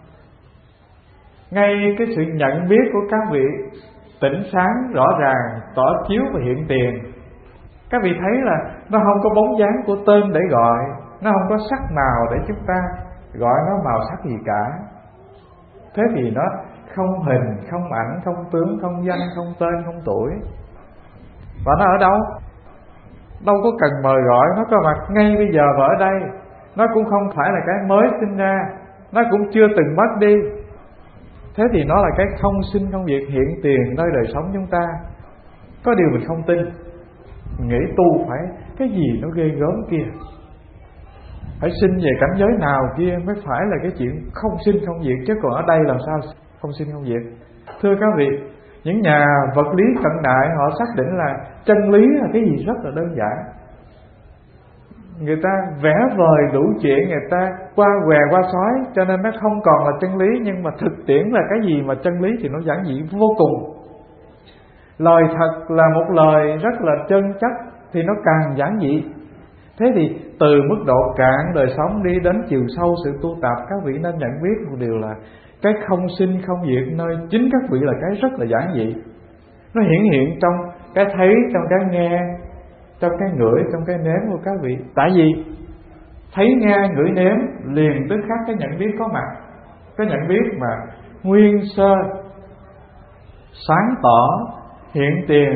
Ngay cái sự nhận biết của các vị tỉnh sáng rõ ràng, tỏ chiếu và hiện tiền. Các vị thấy là nó không có bóng dáng của tên để gọi, nó không có sắc nào để chúng ta gọi nó màu sắc gì cả. Thế thì nó không hình, không ảnh, không tướng, không danh, không tên, không tuổi. Và nó ở đâu? Đâu có cần mời gọi, nó có mặt ngay bây giờ và ở đây. Nó cũng không phải là cái mới sinh ra, nó cũng chưa từng mất đi. Thế thì nó là cái không sinh không diệt hiện tiền nơi đời sống chúng ta. Có điều mình không tin, mình nghĩ tu phải cái gì nó ghê gớm kia, phải sinh về cảnh giới nào kia mới phải là cái chuyện không sinh không diệt, chứ còn ở đây làm sao không sinh không diệt. Thưa các vị, những nhà vật lý cận đại họ xác định là chân lý là cái gì rất là đơn giản. Người ta vẽ vời đủ chuyện, người ta qua què qua sói, cho nên nó không còn là chân lý. Nhưng mà thực tiễn là cái gì mà chân lý thì nó giản dị vô cùng. Lời thật là một lời rất là chân chất thì nó càng giản dị. Thế thì từ mức độ cạn đời sống đi đến chiều sâu sự tu tập, các vị nên nhận biết một điều là cái không sinh không diệt nơi chính các vị là cái rất là giản dị. Nó hiển hiện trong cái thấy, trong cái nghe, trong cái ngửi, trong cái nếm của các vị. Tại vì thấy nghe ngửi nếm liền tức khắc cái nhận biết có mặt. Cái nhận biết mà nguyên sơ, sáng tỏ, hiện tiền.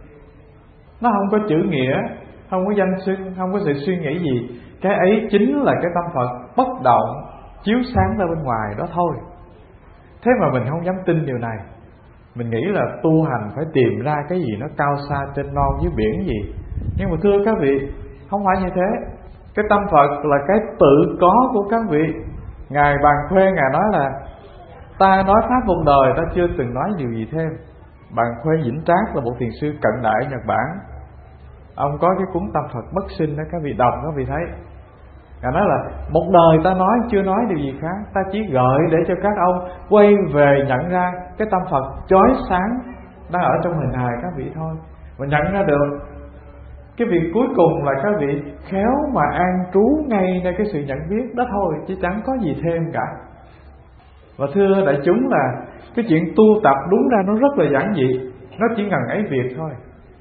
Nó không có chữ nghĩa, không có danh xưng, không có sự suy nghĩ gì. Cái ấy chính là cái tâm Phật bất động, chiếu sáng ra bên ngoài đó thôi. Thế mà mình không dám tin điều này. Mình nghĩ là tu hành phải tìm ra cái gì nó cao xa trên non dưới biển gì. Nhưng mà thưa các vị, không phải như thế. Cái tâm Phật là cái tự có của các vị. Ngài Bàn Khuê Ngài nói là ta nói pháp một đời, ta chưa từng nói điều gì thêm. Bàn Khuê Vĩnh Trác là một thiền sư cận đại Nhật Bản. Ông có cái cuốn Tâm Phật Bất Sinh đó, các vị đọc các vị thấy. Ngài nói là một đời ta nói chưa nói điều gì khác, ta chỉ gợi để cho các ông quay về nhận ra cái tâm Phật chói sáng đang ở trong hình hài các vị thôi. Và nhận ra được cái việc cuối cùng là các vị khéo mà an trú ngay nơi cái sự nhận biết đó thôi, chứ chẳng có gì thêm cả. Và thưa đại chúng là cái chuyện tu tập đúng ra nó rất là giản dị, nó chỉ cần ấy việc thôi.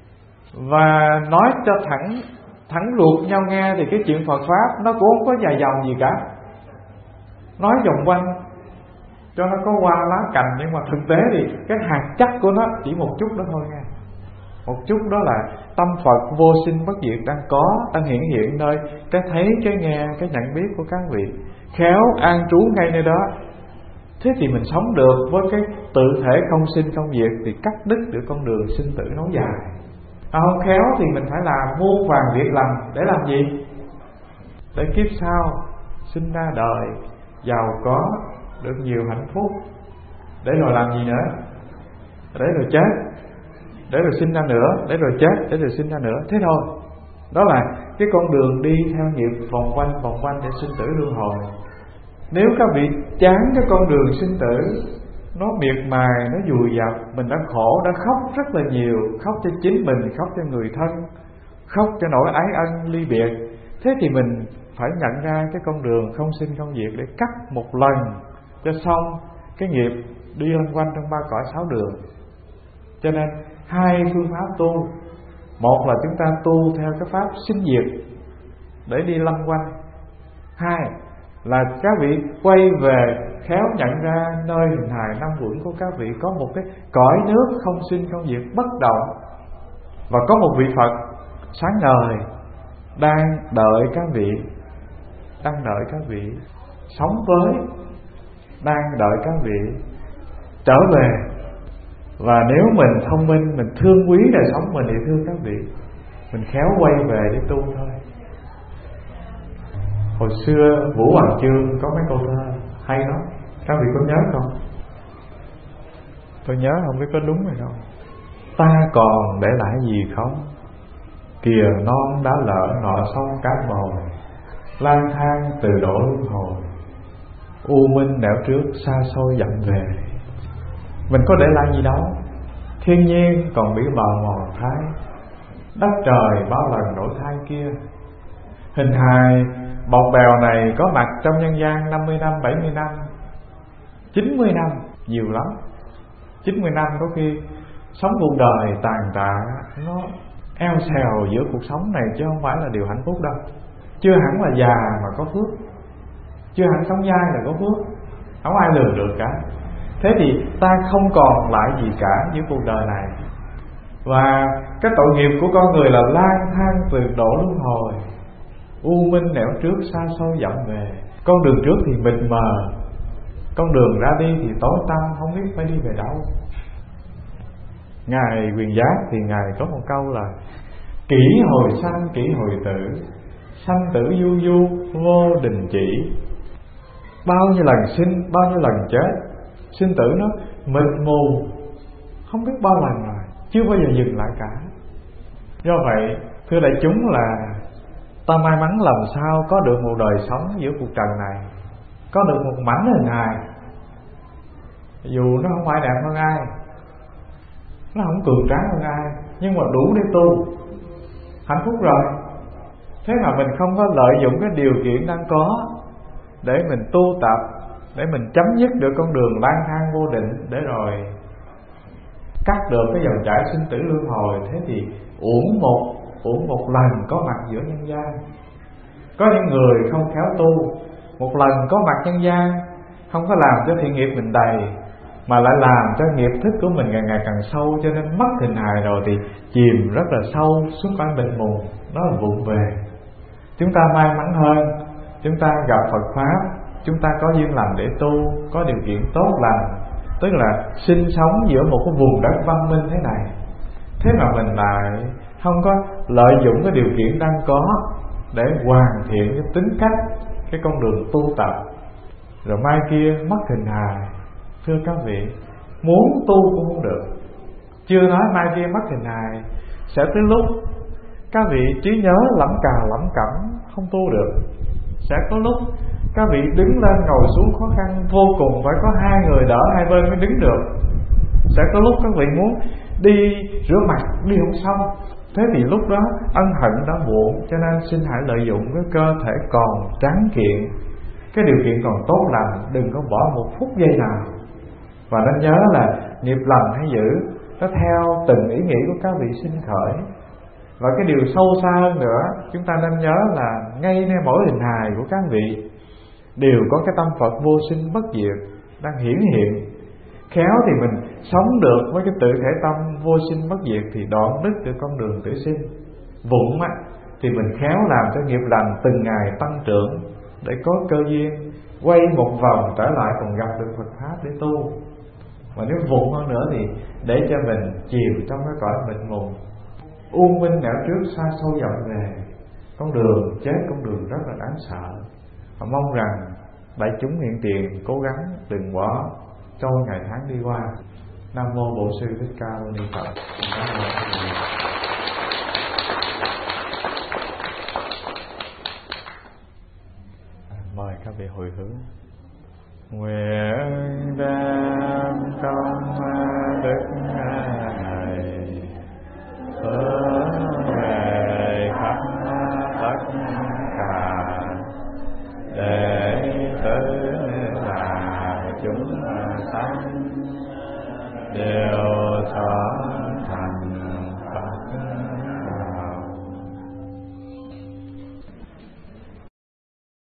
Và nói cho thẳng thẳng ruột nhau nghe thì cái chuyện Phật Pháp nó cũng không có dài dòng gì cả. Nói vòng quanh cho nó có hoa lá cành, nhưng mà thực tế thì cái hạt chất của nó chỉ một chút đó thôi nghe. Một chút đó là tâm Phật vô sinh bất diệt đang có, đang hiện hiện nơi cái thấy, cái nghe, cái nhận biết của các vị. Khéo an trú ngay nơi đó. Thế thì mình sống được với cái tự thể không sinh không diệt thì cắt đứt được con đường sinh tử nối dài. À, không khéo thì mình phải làm muôn vàn việc lành. Để làm gì? Để kiếp sau sinh ra đời giàu có, được nhiều hạnh phúc. Để rồi làm gì nữa? Để rồi chết, để rồi sinh ra nữa, để rồi chết, để rồi sinh ra nữa. Thế thôi. Đó là cái con đường đi theo nghiệp vòng quanh vòng quanh để sinh tử luân hồi. Nếu các vị chán cái con đường sinh tử, nó miệt mài, nó dùi dập, mình đã khổ, đã khóc rất là nhiều. Khóc cho chính mình, khóc cho người thân, khóc cho nỗi ái ân ly biệt. Thế thì mình phải nhận ra cái con đường không sinh không diệt để cắt một lần cho xong cái nghiệp đi lăn quanh trong ba cõi sáu đường. Cho nên hai phương pháp tu. Một là chúng ta tu theo cái pháp sinh diệt để đi lăn quanh. Hai là các vị quay về khéo nhận ra nơi hình hài năm uẩn của các vị có một cái cõi nước không sinh không diệt bất động. Và có một vị Phật sáng ngời đang đợi các vị, đang đợi các vị sống với, đang đợi các vị trở về. Và nếu mình thông minh, mình thương quý đời sống mình thì thương các vị, mình khéo quay về để tu thôi. Hồi xưa Vũ Hoàng Chương có mấy câu thơ hay lắm, các vị có nhớ không? Tôi nhớ không biết có đúng hay không. Ta còn để lại gì không? Kìa non đã lỡ nọ sông cá mồi, lang thang từ độ luân hồi, u minh nẻo trước xa xôi dặm về. Mình có để lại gì đâu. thiên nhiên còn bị bào mòn thay, đất trời bao lần đổi thay kia. Hình hài bọc bèo này có mặt trong nhân gian năm mươi năm, bảy mươi năm, chín mươi năm, nhiều lắm. Chín mươi năm có khi sống cuộc đời tàn tạ, nó eo xèo giữa cuộc sống này, chứ không phải là điều hạnh phúc đâu. Chưa hẳn là già mà có phước, chưa hẳn sống dai là có phước, không ai lường được cả. Thế thì ta không còn lại gì cả giữa cuộc đời này. Và cái tội nghiệp của con người là lang thang từ độ luân hồi, u minh nẻo trước xa xôi dặm về. Con đường trước thì mịt mờ, con đường ra đi thì tối tăm, không biết phải đi về đâu. Ngài Quyền Giác thì Ngài có một câu là: kỷ hồi sanh, kỷ hồi tử, sanh tử du du, vô đình chỉ. Bao nhiêu lần sinh, bao nhiêu lần chết, sinh tử nó mịt mù, không biết bao lần rồi, chưa bao giờ dừng lại cả. Do vậy, thưa đại chúng, là ta may mắn làm sao có được một đời sống giữa cuộc trần này, có được một mảnh hình hài. Dù nó không phải đẹp hơn ai, nó không cường tráng hơn ai, nhưng mà đủ để tu, hạnh phúc rồi. Thế mà mình không có lợi dụng cái điều kiện đang có để mình tu tập, để mình chấm dứt được con đường lang thang vô định, để rồi cắt được cái dòng chảy sinh tử luân hồi. Thế thì uổng một uổng một lần có mặt giữa nhân gian. Có những người không khéo tu, một lần có mặt nhân gian, không có làm cho thiện nghiệp mình đầy, mà lại làm cho nghiệp thức của mình ngày ngày càng sâu, cho nên mất hình hài rồi thì chìm rất là sâu xuống cõi mịt mù, đó là vụng về. Chúng ta may mắn hơn, chúng ta gặp Phật Pháp, chúng ta có duyên lành để tu, có điều kiện tốt lành, tức là sinh sống giữa một cái vùng đất văn minh thế này. Thế mà mình lại không có lợi dụng cái điều kiện đang có để hoàn thiện cái tính cách, cái con đường tu tập, rồi mai kia mất hình hài. Thưa các vị, muốn tu cũng không được, chưa nói mai kia mất hình hài, sẽ tới lúc các vị trí nhớ lẩm cà lẩm cẩm không tu được. Sẽ có lúc các vị đứng lên ngồi xuống khó khăn vô cùng, phải có hai người đỡ hai bên mới đứng được. Sẽ có lúc các vị muốn đi rửa mặt đi không xong. Thế thì lúc đó ân hận đã muộn, cho nên xin hãy lợi dụng cái cơ thể còn tráng kiện, cái điều kiện còn tốt lành, đừng có bỏ một phút giây nào. Và nên nhớ là nghiệp lành hay dữ, nó theo từng ý nghĩ của các vị sinh khởi. Và cái điều sâu xa hơn nữa, chúng ta nên nhớ là ngay nơi mỗi hình hài của các vị đều có cái tâm Phật vô sinh bất diệt đang hiển hiện. Khéo thì mình sống được với cái tự thể tâm vô sinh bất diệt thì đoạn đứt được con đường tử sinh. Vụng á thì mình khéo làm cho nghiệp lành từng ngày tăng trưởng, để có cơ duyên quay một vòng trở lại còn gặp được Phật Pháp để tu. Mà nếu vụng hơn nữa thì để cho mình chìm trong cái cõi mịt mù, u minh nẻo trước xa xôi dặm về. Con đường chết, con đường rất là đáng sợ. Và mong rằng đại chúng hiện tiền cố gắng đừng bỏ trôi ngày tháng đi qua. Nam mô Bổn Sư Thích Ca Mâu Ni Phật. Mời các vị hồi hướng. Nguyện đem công đức này hướng về khắp tất cả đệ tử là chúng sanh đều thọ